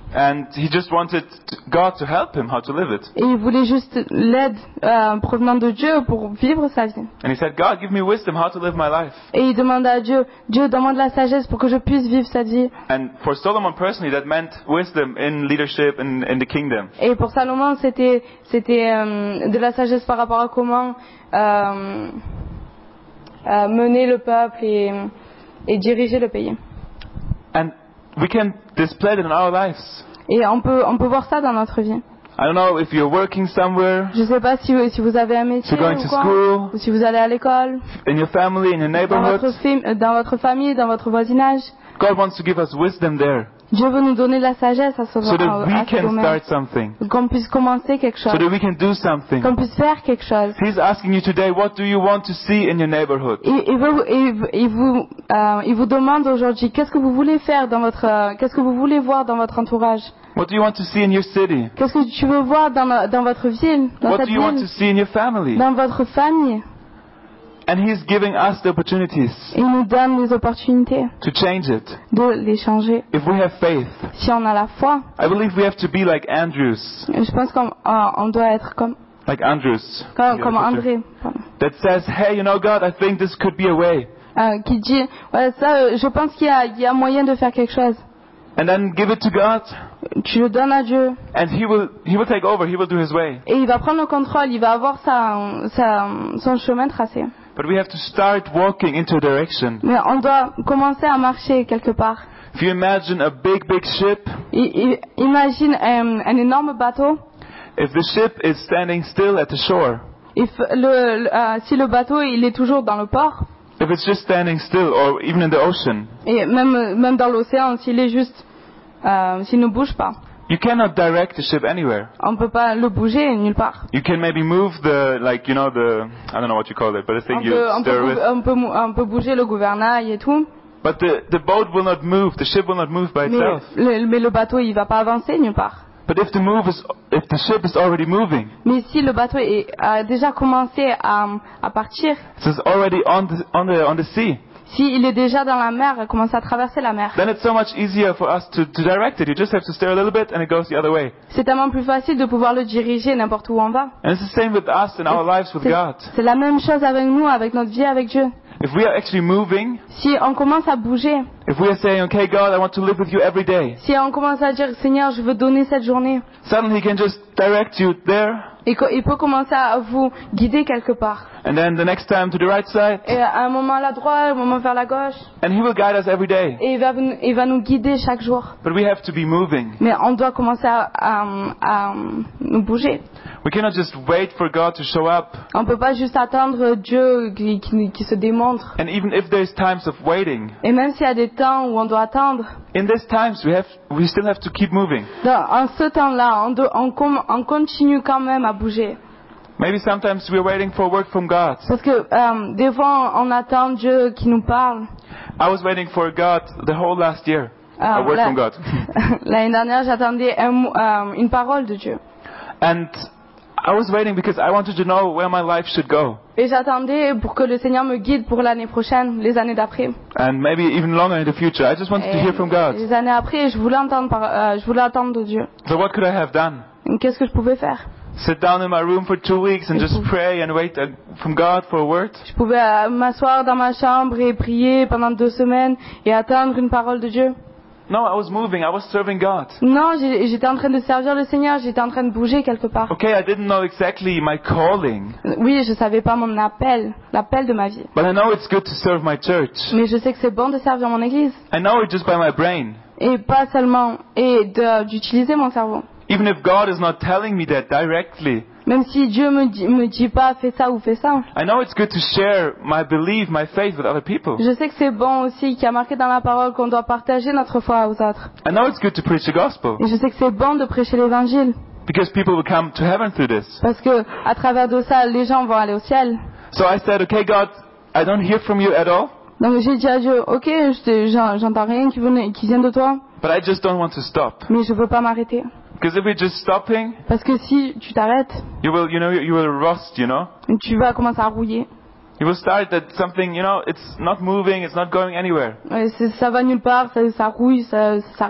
And he just wanted to, God to help him how to live it. Et il voulait juste l'aide euh, provenant de Dieu pour vivre sa vie. And he said, God, give me wisdom how to live my life. Et il demanda à Dieu, Dieu, donne-moi de la sagesse pour que je puisse vivre cette vie. And for Solomon personally, that meant wisdom in leadership and in the kingdom. Et pour Salomon, c'était c'était euh, de la sagesse par rapport à comment euh, euh, mener le peuple et, et diriger le pays. And we can display it in our lives. Et on peut on peut voir ça dans notre vie. I don't know if you're working somewhere, Je sais pas si si vous avez un métier if you're going ou to quoi, school, ou si vous allez à l'école, in your family, in your dans votre neighborhood. fi- dans votre famille, dans votre voisinage. God wants to give us wisdom there Dieu veut nous donner de la sagesse à ce, so that à, we à ce can domaine, start something, qu'on puisse commencer quelque so chose, that we can do something. qu'on puisse faire quelque chose. He's asking you today, what do you want to see in your neighborhood? Il, il, veut, il, il vous, euh, il vous demande aujourd'hui, qu'est-ce que vous voulez faire dans votre, euh, qu'est-ce que vous voulez voir dans votre entourage? What do you want to see in your city? Qu'est-ce que tu veux voir dans, la- dans votre ville, dans What cette do you want to ville, see in your family? dans votre famille? And He's giving us the opportunities Et il nous donne les opportunités to change it. de les changer. If we have faith, Si on a la foi, I believe we have to be like Andrews, je pense qu'on euh, on doit être comme, like Andrews, comme, comme André, pardon. that says, hey, you know, God, I think this could be a way. Euh, qui dit, ouais, ça, euh, je pense qu'il y a, il y a moyen de faire quelque chose. And then give it to God, Tu le donnes à Dieu and He will, He will take over, He will do His way. et il va prendre le contrôle, il va avoir sa, sa, son chemin tracé. But we have to start walking into a direction. Mais on doit commencer à marcher quelque part. If you imagine a big, big ship, I- i- imagine un, un énorme bateau. if the ship is standing still at the shore, Et f- le, le- euh, si le bateau il est toujours dans le port, if it's just standing still, or even in the ocean, et même, même dans l'océan, s'il est juste, euh, s'il ne bouge pas, you cannot direct the ship anywhere. on ne peut pas le bouger nulle part. You can maybe move the, like, you know, the, I don't know what you call it, but the thing On you peut, on, peut, stir bou- with. on, peut, mou- on peut bouger le gouvernail et tout, But the, the boat will not move, the ship will not move by mais itself. le, mais le bateau il va pas avancer nulle part. But if the move is, if the ship is already moving, Mais si le bateau est, a déjà commencé à, à partir, so it's already on the, on the, on the sea, s'il est déjà dans la mer, a commencé à traverser la mer, then it's so much easier for us to, to direct it. You just have to steer a little bit and it goes the other way. c'est tellement plus facile de pouvoir le diriger n'importe où on va. And it's the same with us in our lives with C'est God. c'est la même chose avec nous, avec notre vie avec Dieu. If we are actually moving, Si on commence à bouger, if we are saying, okay, God, I want to live with you every day, si on commence à dire Seigneur, je veux donner cette journée, suddenly He can just direct you there, et qu'il peut commencer à vous guider quelque part. and then the next time to the right side, Et à un moment à la droite, un moment vers la gauche, and He will guide us every day. et il va, vous- il va nous guider chaque jour. But we have to be moving. Mais on doit commencer à, à, à nous bouger. We cannot just wait for God to show up. On peut pas juste attendre Dieu qui, qui, qui se démontre. And even if there's times of waiting, Et même s'il y a des temps où on doit attendre, in these times we have, we still have to keep moving. dans, en ce temps-là, on, doit- on, com- on continue quand même à bouger. Maybe sometimes we're waiting for word from God. Parce que euh, des fois, on attend Dieu qui nous parle. I was waiting for God the whole last year. Euh, A word la- from God. L'année dernière, j'attendais un mot- euh, une parole de Dieu. And I was waiting because I wanted to know where my life should go. Et j'attendais pour que le Seigneur me guide pour l'année prochaine, les années d'après. And maybe even longer in the future. I just wanted to Et hear from God. les années après, je voulais entendre, par- euh, je voulais attendre de Dieu. So what could I have done? Qu'est-ce que je pouvais faire? Sit down in my room for two weeks and just pray and wait uh, from God for a word? Je pouvais euh, m'asseoir dans ma chambre et prier pendant deux semaines et attendre une parole de Dieu. No, I was moving. I was serving God. Non, j'ai- j'étais en train de servir le Seigneur, j'étais en train de bouger quelque part. Okay, I didn't know exactly my calling, Oui, je savais pas mon appel, l'appel de ma vie. but I know it's good to serve my church. Mais je sais que c'est bon de servir mon église. I know it just by my brain. Et pas seulement, et de- d'utiliser mon cerveau. Even if God is not telling me that directly, Même si Dieu me dit, me dit pas fais ça ou fais ça. I know it's good to share my belief, my faith with other people. Je sais que c'est bon aussi, qu'il y a marqué dans la parole qu'on doit partager notre foi aux autres. I know it's good to preach the gospel Et je sais que c'est bon de prêcher l'évangile. because people will come to heaven through this. Parce que, à travers de ça, les gens vont aller au ciel. So I said, okay, God, I don't hear from you at all, Donc j'ai dit à Dieu, ok, je te- j'en- j'entends rien qui, venait, qui vient de toi, but I just don't want to stop. mais je veux pas m'arrêter. Because if we're just stopping, Parce que si tu t'arrêtes, you will, you know, you will rust, you know? tu vas commencer à rouiller. You will start that something, you know, it's not moving, it's not going anywhere. Ouais, c'est- ça va nulle part, ça, ça rouille, ça, ça s'arrête.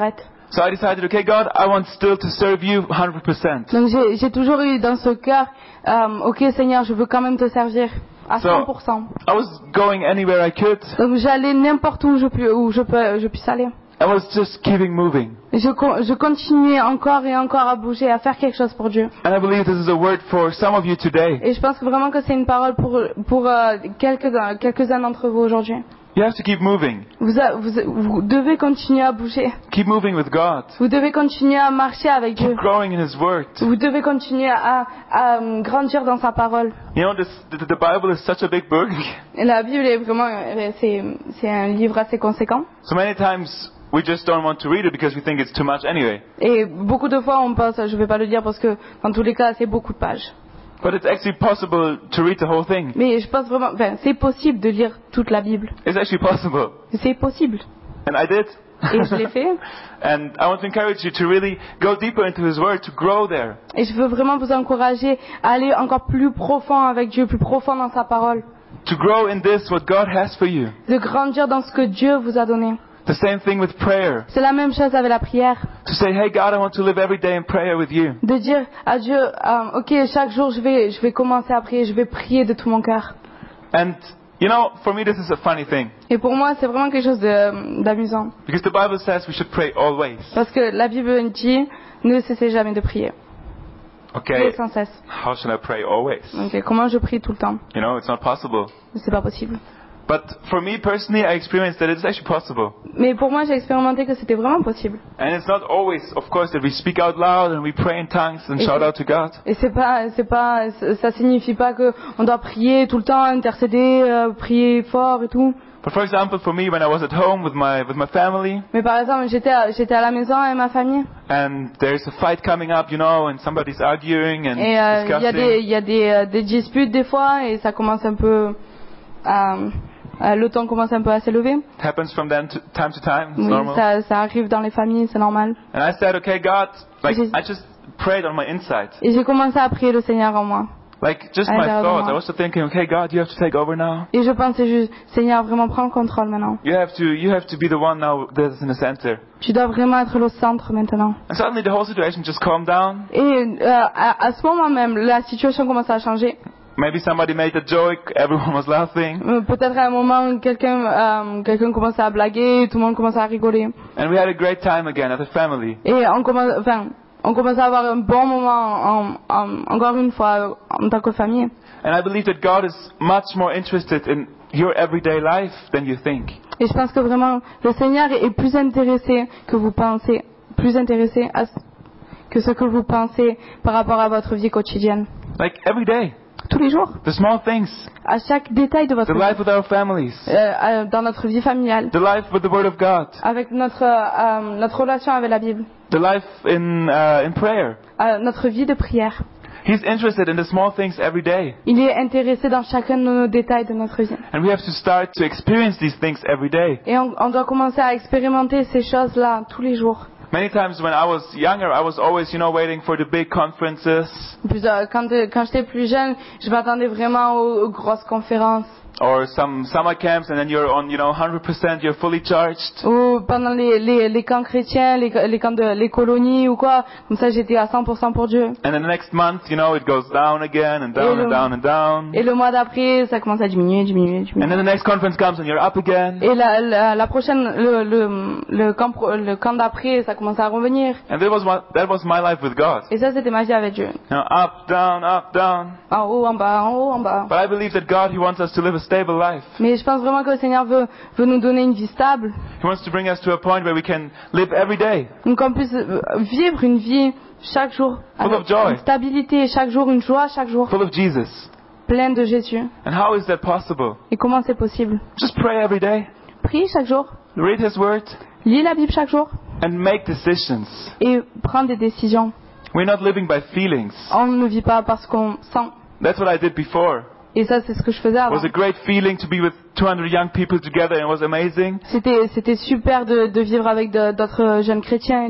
So I decided, okay, God, I want still to serve you one hundred percent. Donc j'ai, j'ai toujours eu dans ce cœur, euh, ok Seigneur, je veux quand même te servir à cent pour cent. I was going anywhere I could. Donc j'allais n'importe où je, pu, où je, peux, je puisse aller. I was just keeping moving. Je, je continuais encore et encore à bouger, à faire quelque chose pour Dieu. And I believe this is a word for some of you today. Et je pense vraiment que c'est une parole pour, pour euh, quelques, quelques-uns d'entre vous aujourd'hui. You have to keep moving. Vous, a, vous, vous devez continuer à bouger. Keep moving with God. Vous devez continuer à marcher avec Dieu. Keep growing in His Word. Vous devez continuer à, à, à grandir dans sa parole. You know, this, the, the Bible is such a big book. Et la Bible est vraiment, c'est, c'est un livre assez conséquent. So many times we just don't want to read it because we think it's too much anyway. Et beaucoup de fois on pense, je vais pas le dire parce que dans tous les cas c'est beaucoup de pages. But it's actually possible to read the whole thing. Mais je pense vraiment, enfin, c'est possible de lire toute la Bible. It's actually possible. C'est possible. And I did. Et je l'ai fait. And I want to encourage you to really go deeper into His Word, to grow there. Et je veux vraiment vous encourager à aller encore plus profond avec Dieu, plus profond dans sa parole. To grow in this, what God has for you. De grandir dans ce que Dieu vous a donné. The same thing with prayer. C'est la même chose avec la prière. To say, hey God, I want to live every day in prayer with you. De dire à Dieu, um, ok, chaque jour je vais, je vais commencer à prier, je vais prier de tout mon cœur. And, you know, for me this is a funny thing. Et pour moi, c'est vraiment quelque chose de, d'amusant. Because the Bible says we should pray always. Parce que la Bible dit, ne cessez jamais de prier. Okay, Priez sans cesse. how should I pray always? Ok, comment je prie tout le temps? You know, it's not possible. C'est pas possible. But for me personally, I experienced that it's actually possible. Mais pour moi, j'ai expérimenté que c'était vraiment possible. And it's not always, of course, that we speak out loud and we pray in tongues and Et shout c'est- out to God. Et c'est pas, c'est pas, ça signifie pas que on doit prier tout le temps, intercéder, euh, prier fort et tout. But for example, for me, when I was at home with my with my family, Mais par exemple, j'étais, à, j'étais à la maison avec ma famille. and there's a fight coming up, you know, and somebody's arguing and Et euh, il y a discussing. des, il y a des, euh, des disputes des fois et ça commence un peu, euh, euh, le temps commence un peu à s'élever. It happens from then to, time to time. It's Oui, normal. ça, ça arrive dans les familles, c'est normal. And I said, okay, God, like J'ai- I just prayed on my inside, Et j'ai commencé à prier le Seigneur en moi. like just À my l'intérieur de thoughts. moi. I was just thinking, okay, God, you have to take over now. Et je pensais juste, Seigneur, vraiment prends le contrôle maintenant. You have to you have to be the one now that's in the center. Tu dois vraiment être le centre maintenant. And suddenly the whole situation just calmed down. Et euh, à, à ce moment même, la situation commence à changer. Maybe somebody made a joke, everyone was laughing, Euh, Peut-être à un moment, quelqu'un euh, quelqu'un commençait à blaguer, tout le monde commençait à rigoler. and we had a great time again as a family. Et on commence, enfin, on commence à avoir un bon moment, en, en- encore une fois, en tant que famille. And I believe that God is much more interested in your everyday life than you think. Et je pense que vraiment, le Seigneur est plus intéressé que vous pensez, plus intéressé à, ce- que ce que vous pensez par rapport à votre vie quotidienne. Like every day, Tous les jours, the small things, à chaque détail de votre the vie, life with our families, euh, euh, dans notre vie familiale, the life with the Word of God, avec notre, euh, notre relation avec la Bible, the life in uh, in prayer. euh, notre vie de prière. He's interested in the small things every day. Il est intéressé dans chacun de nos détails de notre vie. And we have to start to experience these things every day. Et on, on doit commencer à expérimenter ces choses-là tous les jours. Many times when I was younger, I was always, you know, waiting for the big conferences Plus, euh, quand euh, quand j'étais plus jeune, je m'attendais vraiment aux, aux grosses conférences. or some summer camps, and then you're on, you know, one hundred percent, you're fully charged. Ou pendant les, les, les camps chrétiens, les, les camps de les colonies ou quoi. Comme ça, j'étais à cent pour cent pour Dieu. And then the next month, you know, it goes down again and down Et le- and down and down. Et le mois d'après, ça commence à diminuer, diminuer, And diminuer. then the next conference comes and you're up again. Et la, la, la prochaine, le, le, le camp, pro- le camp d'après, ça commence à revenir. And that was my, that was my life with God. Et ça, c'était ma vie avec Dieu. You know, up, down, up, down. En haut, en bas, en haut, en bas. But I believe that God, He wants us to live a stable life. Mais je pense vraiment que le Seigneur veut, veut nous donner une vie stable. He wants to bring us to a point where we can live every day. Donc qu'on puisse euh, vivre une vie chaque jour. Full avec of joy. une stabilité chaque jour, une joie chaque jour. Full of Jesus. Pleine de Jésus. And how is that possible? Et comment c'est possible? Just pray every day. Prie chaque jour. Read His Word. Lis la Bible chaque jour. And make decisions. Et prends des décisions. We're not living by feelings. On ne vit pas parce qu'on sent. That's what I did before. Et ça, c'est ce que je faisais It avant. was a great feeling to be with two hundred young people together, and it was amazing. C'était, c'était super de, de vivre avec de- d'autres jeunes chrétiens et tout.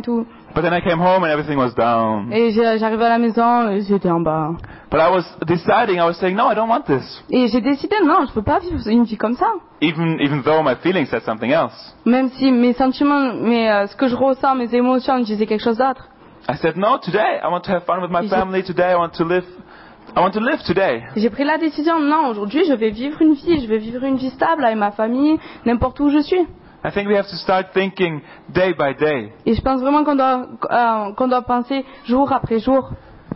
But then I came home and everything was down. Et j'ai- j'arrivais à la maison et j'étais en bas. But I was deciding, I was saying, no, I don't want this. Et j'ai décidé, non, je peux pas vivre une vie comme ça. Even, even though my feelings said something else. Même si mes sentiments, mais euh, ce que je ressens, mes émotions me disaient quelque chose d'autre. I said, no, today I want to have fun with my You should- family. Today I want to live, I want to live today. J'ai pris la décision, non, aujourd'hui je vais vivre une vie, je vais vivre une vie stable avec ma famille, n'importe où je suis. I think we have to start thinking day by day. Et je pense vraiment qu'on doit, euh, qu'on doit penser jour après jour.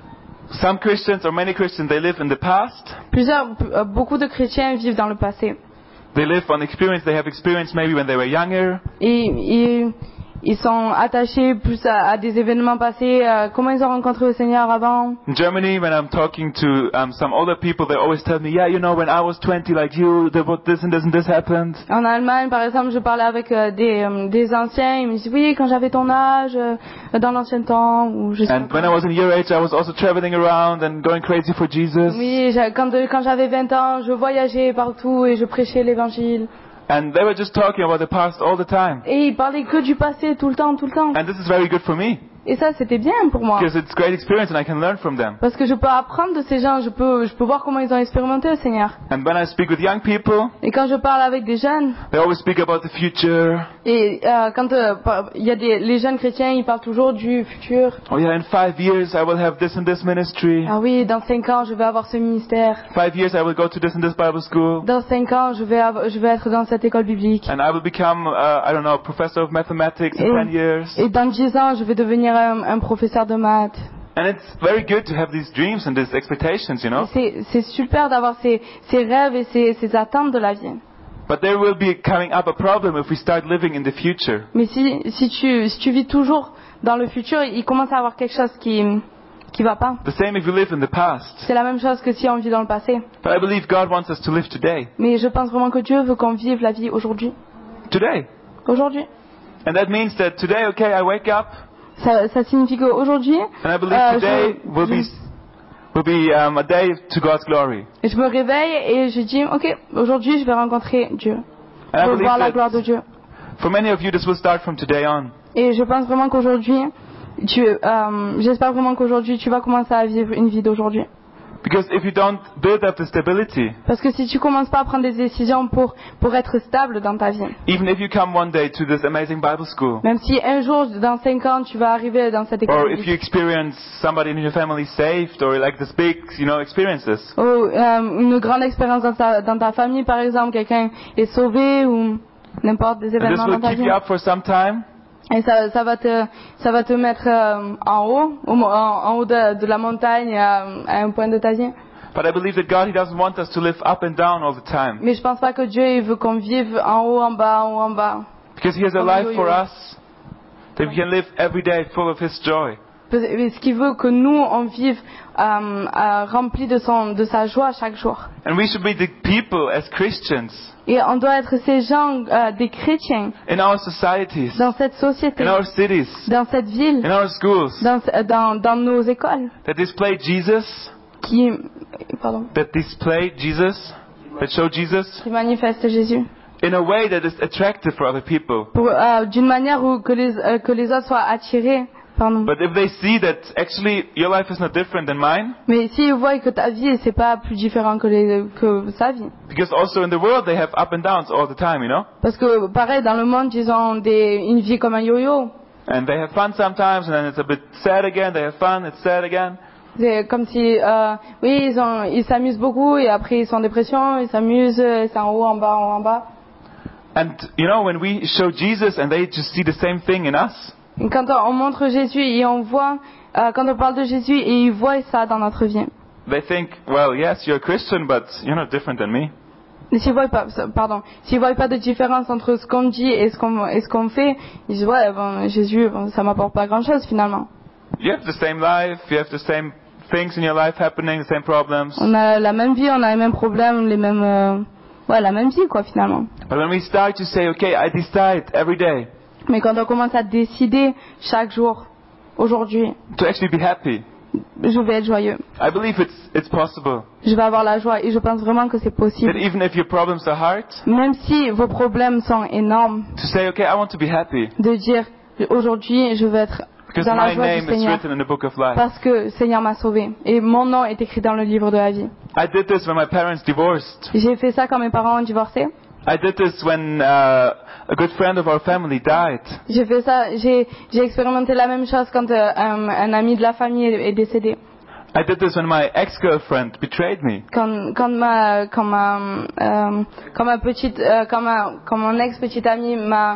Some Christians, or many Christians, they live in the past. Plusieurs, euh, beaucoup de chrétiens vivent dans le passé. They live on experience they have experienced maybe when they were younger. Et, et ils sont attachés plus à, à des événements passés, euh, comment ils ont rencontré le Seigneur avant. In Germany, when I'm talking to um, some older people, they always tell me, yeah, you know, when I was twenty like you, there was this and this and this happened. En Allemagne, par exemple, je parlais avec euh, des, euh, des anciens, ils me disent, oui, quand j'avais ton âge, euh, dans l'ancien temps, ou je sais And pas. when I was in your age, I was also traveling around and going crazy for Jesus. Oui, j'a- quand, euh, quand j'avais vingt ans, je voyageais partout et je prêchais l'évangile. And they were just talking about the past all the time. Et ils parlaient que du passé, tout le temps, tout le temps. And this is very good for me, Et ça, c'était bien pour moi. because it's great experience and I can learn from them. Parce que je peux apprendre de ces gens, je peux, je peux voir comment ils ont expérimenté le Seigneur. And when I speak with young people, Et quand je parle avec des jeunes, they always speak about the future. et euh, quand euh, par- il y a des, les jeunes chrétiens, ils parlent toujours du futur. Oh yeah, in five years I will have this and this ministry. Ah oui, dans cinq ans, je vais avoir ce ministère. Five years I will go to this and this Bible school. Dans cinq ans, je vais, av- je vais être dans cette école biblique. And I will become, uh, I don't know, professor of mathematics in Et- ten years. Et dans dix ans, je vais devenir un, un professeur de maths. And it's very good to have these dreams and these expectations, you know. C'est, c'est super d'avoir ces, ces rêves et ces, ces attentes de la vie. But there will be coming up a problem if we start living in the future. Mais si, si, tu, si tu vis toujours dans le futur, il commence à avoir quelque chose qui qui va pas. The same if we live in the past. C'est la même chose que si on vit dans le passé. But I believe God wants us to live today. Mais je pense vraiment que Dieu veut qu'on vive la vie aujourd'hui. Today. Aujourd'hui. And that means that today, okay, I wake up Ça, ça signifie qu'aujourd'hui, and I believe euh, today je, will be, je, will be um, a day to God's glory. je me réveille et je dis, ok, aujourd'hui je vais rencontrer Dieu. And I Je veux voir la believe gloire de that Dieu. for many of you this will start from today on. Et je pense vraiment qu'aujourd'hui, tu, euh, j'espère vraiment qu'aujourd'hui tu vas commencer à vivre une vie d'aujourd'hui. Because if you don't build up the stability, Parce que si tu commences pas à prendre des décisions pour, pour être stable dans ta vie, even if you come one day to this amazing Bible school, même si un jour, dans cinq ans, tu vas arriver dans cette école or if you biblique, experience somebody in your family saved, or like this big, you know, experiences, ou euh, une grande expérience dans ta, dans ta famille, par exemple, quelqu'un est sauvé ou n'importe des and this événements will dans ta keep vie, you up for some time, et ça, ça va te, ça va te mettre euh, en haut, au mo- en, en haut de, de la montagne, à, à un point de ta vie. but I believe that God, He doesn't want us to live up and down all the time. Mais je pense pas que Dieu il veut qu'on vive en haut, en bas, en haut, en bas. Because He has a Comme life yo-yo. for us that we can live every day full of His joy. Parce- Ce qui veut que nous on vive euh, euh, rempli de son, de sa joie chaque jour. And we should be the people as Christians Et on doit être ces gens, euh, des chrétiens, in our societies, dans cette société, in our cities, dans cette ville, in our schools, dans, dans, dans nos écoles, that display Jesus, qui, pardon, that display Jesus, that show Jesus qui manifestent Jésus. in a way that is attractive for other people. Pour, euh, d'une manière où que les, euh, que les autres soient attirés. Pardon. But if they see that actually your life is not different than mine, Mais s'ils voient que ta vie c'est pas plus différent que, les, que sa vie. because also in the world they have up and downs all the time, you know, Parce que pareil, dans le monde, ils ont des, une vie comme un yo-yo. and they have fun sometimes, and then it's a bit sad again. They have fun, it's sad again. C'est comme si, euh, oui, ils ont, ils s'amusent beaucoup et après ils sont en dépression, ils s'amusent, euh, c'est en haut, en bas, en haut, en bas. And you know, when we show Jesus and they just see the same thing in us, Et quand on, on montre Jésus et on voit, euh, quand on parle de Jésus et ils voient ça dans notre vie. they think, well, yes, you're a Christian, but you're not different than me. Mais s'ils voient pas, pardon, s'ils voient pas de différence entre ce qu'on dit et ce qu'on, et ce qu'on fait, ils disent ouais, bon, Jésus, bon, ça m'apporte pas grand chose finalement. You have the same life, you have the same things in your life happening, the same problems. On a la même vie, on a les mêmes problèmes, les mêmes, euh, ouais, la même vie quoi finalement. But when we start to say, okay, I decide every day Mais quand on commence à décider chaque jour, aujourd'hui, to actually be happy, je vais être joyeux, I believe it's it's possible. je vais avoir la joie et je pense vraiment que c'est That possible. even if your problems are hard, Même si vos problèmes sont énormes, to say, okay, I want to be happy. de dire aujourd'hui je veux être Because dans la my joie du name is Seigneur. written in the book of life. Parce que le Seigneur m'a sauvé. Et mon nom est écrit dans le livre de la vie. I did this when my parents divorced. J'ai fait ça quand mes parents ont divorcé. I did this when uh, a good friend of our family died. J'ai fait ça, j'ai, j'ai expérimenté la même chose quand euh, un, un ami de la famille est, est décédé. I did this when my ex-girlfriend betrayed me. Quand, quand ma, quand ma, euh, quand ma petite, euh, quand ma, quand mon ex-petite amie m'a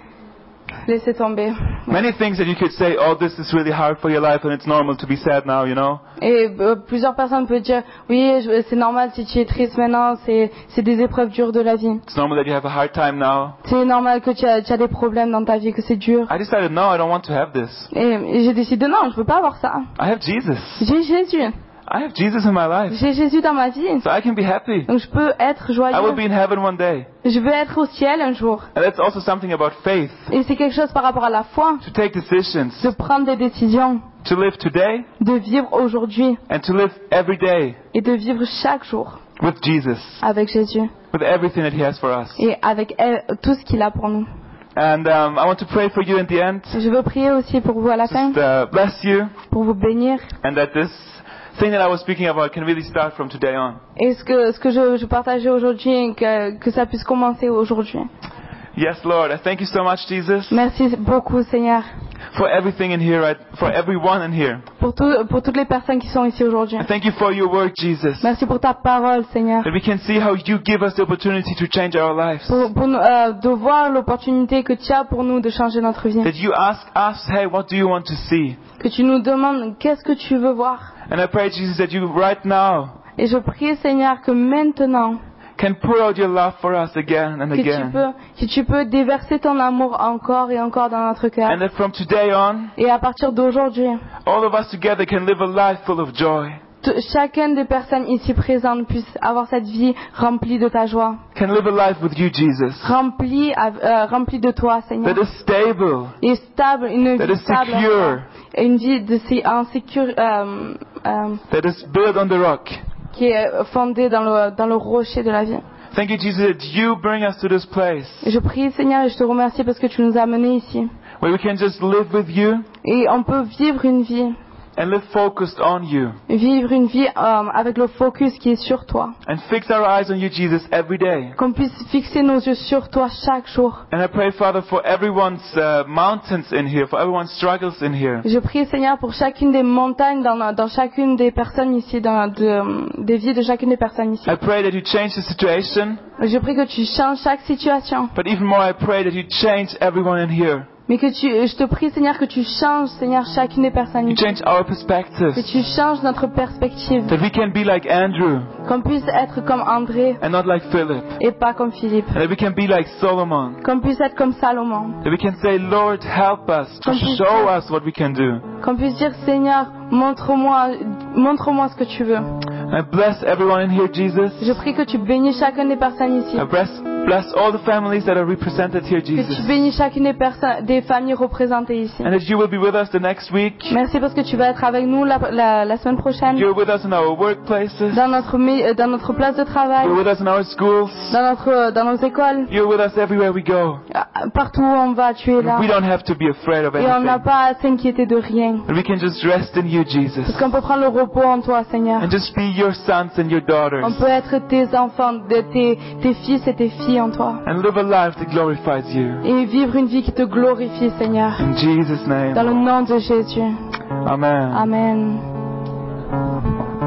laissé tomber. Many things that you could say, oh, this is really hard for your life and it's normal to be sad now, you know. Et euh, plusieurs personnes peuvent dire, oui, je- c'est normal si tu es triste maintenant, c'est, c'est des épreuves dures de la vie. It's normal that you have a hard time now. C'est normal que tu as, tu as des problèmes dans ta vie, que c'est dur. I decided, no, I don't want to have this. Et, et j'ai décidé, non, je veux pas avoir ça. I have Jesus. J'ai Jésus. I have Jesus in my life. J'ai Jésus dans ma vie. So I can be happy. Donc je peux être I will joyeux. be in heaven one day. Je veux être au ciel un jour. And that's also something about faith. Et c'est quelque chose par rapport à la foi. To take decisions. De prendre des décisions. To live today De vivre aujourd'hui. and to live every day Et de vivre chaque jour with Jesus. avec Jésus. With everything that He has for us. Et avec elle, tout ce qu'il a pour nous. And um, I want to pray for you in the end. Je veux prier aussi pour vous à la fin. Just uh, bless you. Pour vous bénir. And that this thing that I was speaking about can really start from today on. Et ce que, ce que je, je partageais aujourd'hui, que, que ça puisse commencer aujourd'hui. Yes, Lord. I thank you so much, Jesus, Merci beaucoup, Seigneur, for everything in here, right, for everyone in here. pour, tout, pour toutes les personnes qui sont ici aujourd'hui. I thank you for your word, Jesus. Merci pour ta parole, Seigneur. That we can see how you give us the opportunity to change our lives. Pour, pour nous, euh, de voir l'opportunité que tu as pour nous de changer notre vie. That you ask us, hey, what do you want to see? Que tu nous demandes qu'est-ce que tu veux voir. And I pray, Jesus, that you right now Et je prie, Seigneur, que maintenant, can pour out your love for us again and que tu again. peux, que tu peux déverser ton amour encore et encore dans notre cœur. And that from today on, Et à partir d'aujourd'hui, all of us together can live a life full of joy. t- chacune des personnes ici présentes puisse avoir cette vie remplie de ta joie. Can live a life with you, Jesus. Remplie, av- euh, remplie de toi, Seigneur. That is stable. Et stable, une That vie is stable. secure. Et une vie de, sé- en sécur, euh, euh, That is built on the rock. qui est fondée dans le, dans le rocher de la vie. Thank you, Jesus, that you bring us to this place Et je prie, Seigneur, et je te remercie parce que tu nous as amenés ici. where we can just live with you Et on peut vivre une vie, and live focused on you vivre une vie euh, avec le focus qui est sur toi. and fix our eyes on you, Jesus, every day. Qu'on puisse fixer nos yeux sur toi chaque jour. And I pray, Father, for everyone's uh, mountains in here, for everyone's struggles in here. Je prie, Seigneur, pour chacune des montagnes, dans, dans chacune des personnes ici, dans de, des vies de chacune des personnes ici. I pray that you change the situation, Je prie que tu changes chaque situation. but even more, I pray that you change everyone in here. Mais que tu, je te prie, Seigneur, que tu changes, Seigneur, chacune des personnes You ici. change our perspectives, Que tu changes notre perspective. that we can be like Andrew Qu'on puisse être comme André and not like Philip, et pas comme Philippe. and that we can be like Solomon, Qu'on puisse être comme Salomon. that we can say, Lord, help us, to show us what we can do. Qu'on puisse dire, Seigneur, montre-moi, montre-moi ce que tu veux. I bless everyone in here, Jesus. Je prie que tu bénisses chacune des personnes ici. I bless, bless all the families that are represented here, Que Jesus. tu bénisses chacune des personnes, des familles représentées ici. And that you will be with us the next week. Merci parce que tu vas être avec nous la, la, la semaine prochaine. You're with us in our workplaces. Dans notre, mi- euh, dans notre place de travail. You're with us in our schools. Dans notre, dans nos écoles. You're with us everywhere we go. Euh, Partout où on va, tu es là. We don't have to be afraid of Et on n'a anything. pas à s'inquiéter de rien. And we can just rest in you, Jesus. Parce qu'on peut prendre le repos en toi, Seigneur. And just be your sons and your daughters. On peut être tes enfants, de tes, tes fils et tes filles en toi. And live a life that glorifies you. Et vivre une vie qui te glorifie, Seigneur. In Jesus' name. Dans le nom de Jésus. Amen. Amen.